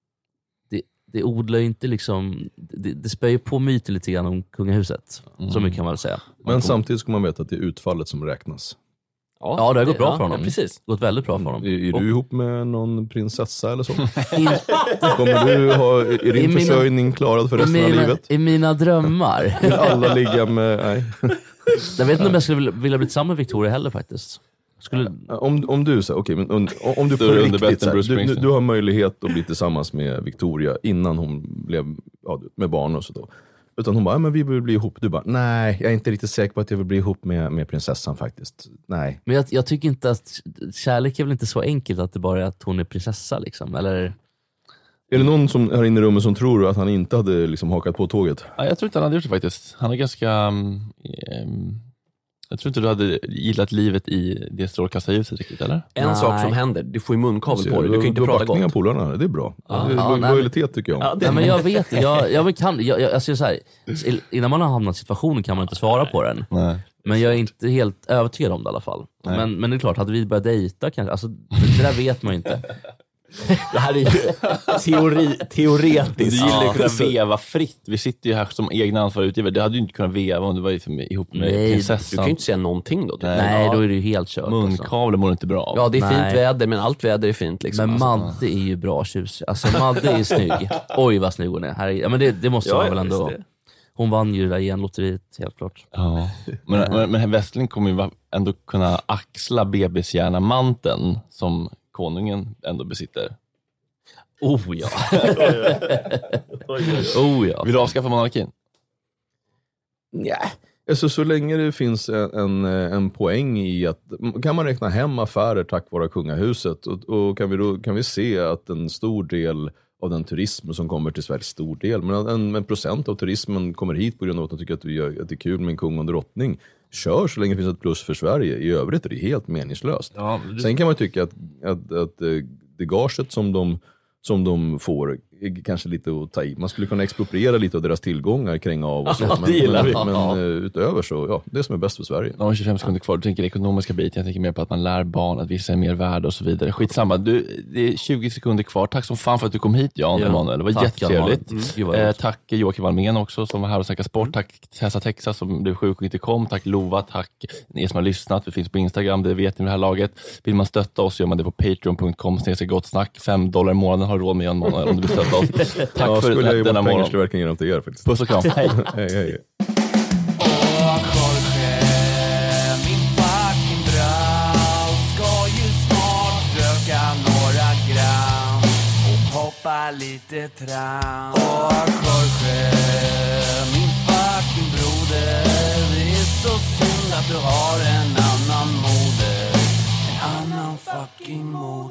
det odlar ju inte liksom... Det spär ju på myten lite grann om kungahuset. Så mycket kan man väl säga. Men samtidigt ska man veta att det är utfallet som räknas. Ja, det har gått bra för honom. Ja, precis. Gått väldigt bra för honom. Är du ihop med någon prinsessa eller så? Kommer du är din försörjning klarad för resten av livet? I mina drömmar. Alla ligga med... Nej. Jag vet inte om jag skulle vilja bli tillsammans med Victoria heller faktiskt. Om du säger, okej, men om du på riktigt så du har möjlighet att bli tillsammans med Victoria innan hon blev med barn och så då. Utan hon bara, men vi vill bli ihop. Du bara, nej, jag är inte riktigt säker på att jag vill bli ihop med prinsessan faktiskt. Nej. Men jag tycker inte att kärlek är väl inte så enkelt att det bara är att hon är prinsessa liksom, eller? Är det någon som här inne i rummet som tror att han inte hade liksom hakat på tåget? Ja, jag tror inte han hade gjort det faktiskt. Han är ganska... jag tror inte du hade gillat livet i det strålkastarljuset riktigt, eller? En sak som händer, du får ju munkavel på dig. Du kan ju inte prata gott. Polarna, det är bra. Lojalitet tycker jag. Ja, men jag vet, jag ser så här, innan man har hamnat i situationen kan man inte svara på den. Nej. Men jag är inte helt övertygad om det i alla fall. Men det är klart, hade vi börjat dejta kanske, alltså det där vet man ju inte. Det här är ju teoretiskt. Du gillar ju kunna veva fritt. Vi sitter ju här som egna ansvariga utgivare. Det hade ju inte kunnat veva om du var ihop med prinsessan. Du kan ju inte säga någonting då. Nej, då är det ju helt kört. Munkavle mår inte bra av. Ja, det är fint väder, men allt väder är fint liksom. Men Madde är ju bra tjus. Alltså Madde är snygg. Oj vad snygg hon är. Ja, men det måste man väl ändå. Hon vann ju det där genlotteriet, helt klart. Ja. Men Westling kommer ju ändå kunna axla bebishjärnamanteln som konungen ändå besitter. Oh ja. Vill du avskaffa monarkin? Ja. Alltså, så länge det finns en poäng i att kan man räkna hem affärer tack vare kungahuset och kan vi se att en stor del av den turism som kommer till Sverige, stor del, men en procent av turismen kommer hit på grund av att de tycker att det är kul med en kung och en drottning. Kör så länge det finns ett plus för Sverige. I övrigt är det helt meningslöst. Ja, Sen kan man tycka att det gaget som de får är kanske lite att ta i. Man skulle kunna expropriera lite av deras tillgångar, kränga av och så. Men utöver så, ja, det som är bäst för Sverige. Jag har 25 sekunder kvar. Du tänker ekonomiska biten. Jag tänker mer på att man lär barn att vissa är mer värda och så vidare. Skitsamma. Det är 20 sekunder kvar. Tack som fan för att du kom hit, Jan Emanuel. Det var jättetrevligt. Tack Joakim Almén också som var här och snackade sport. Tack Tessa Texas som blev sjuk och inte kom. Tack Lova. Tack ni som har lyssnat. Vi finns på Instagram. Det vet ni det här laget. Vill man stötta oss gör man det på patreon.com/gottsnack. $5 i månaden har råd med Jan Emanuel om du vill stötta oss. Tack för denna morgon. Skulle verkligen ge dem till er faktiskt. Puss och kram. Hej. Hej. Min fucking brau ska ju snart röka några gram och hoppa lite tram. Jorge, min fucking broder, det är så synd att du har en annan moder. En annan fucking moder.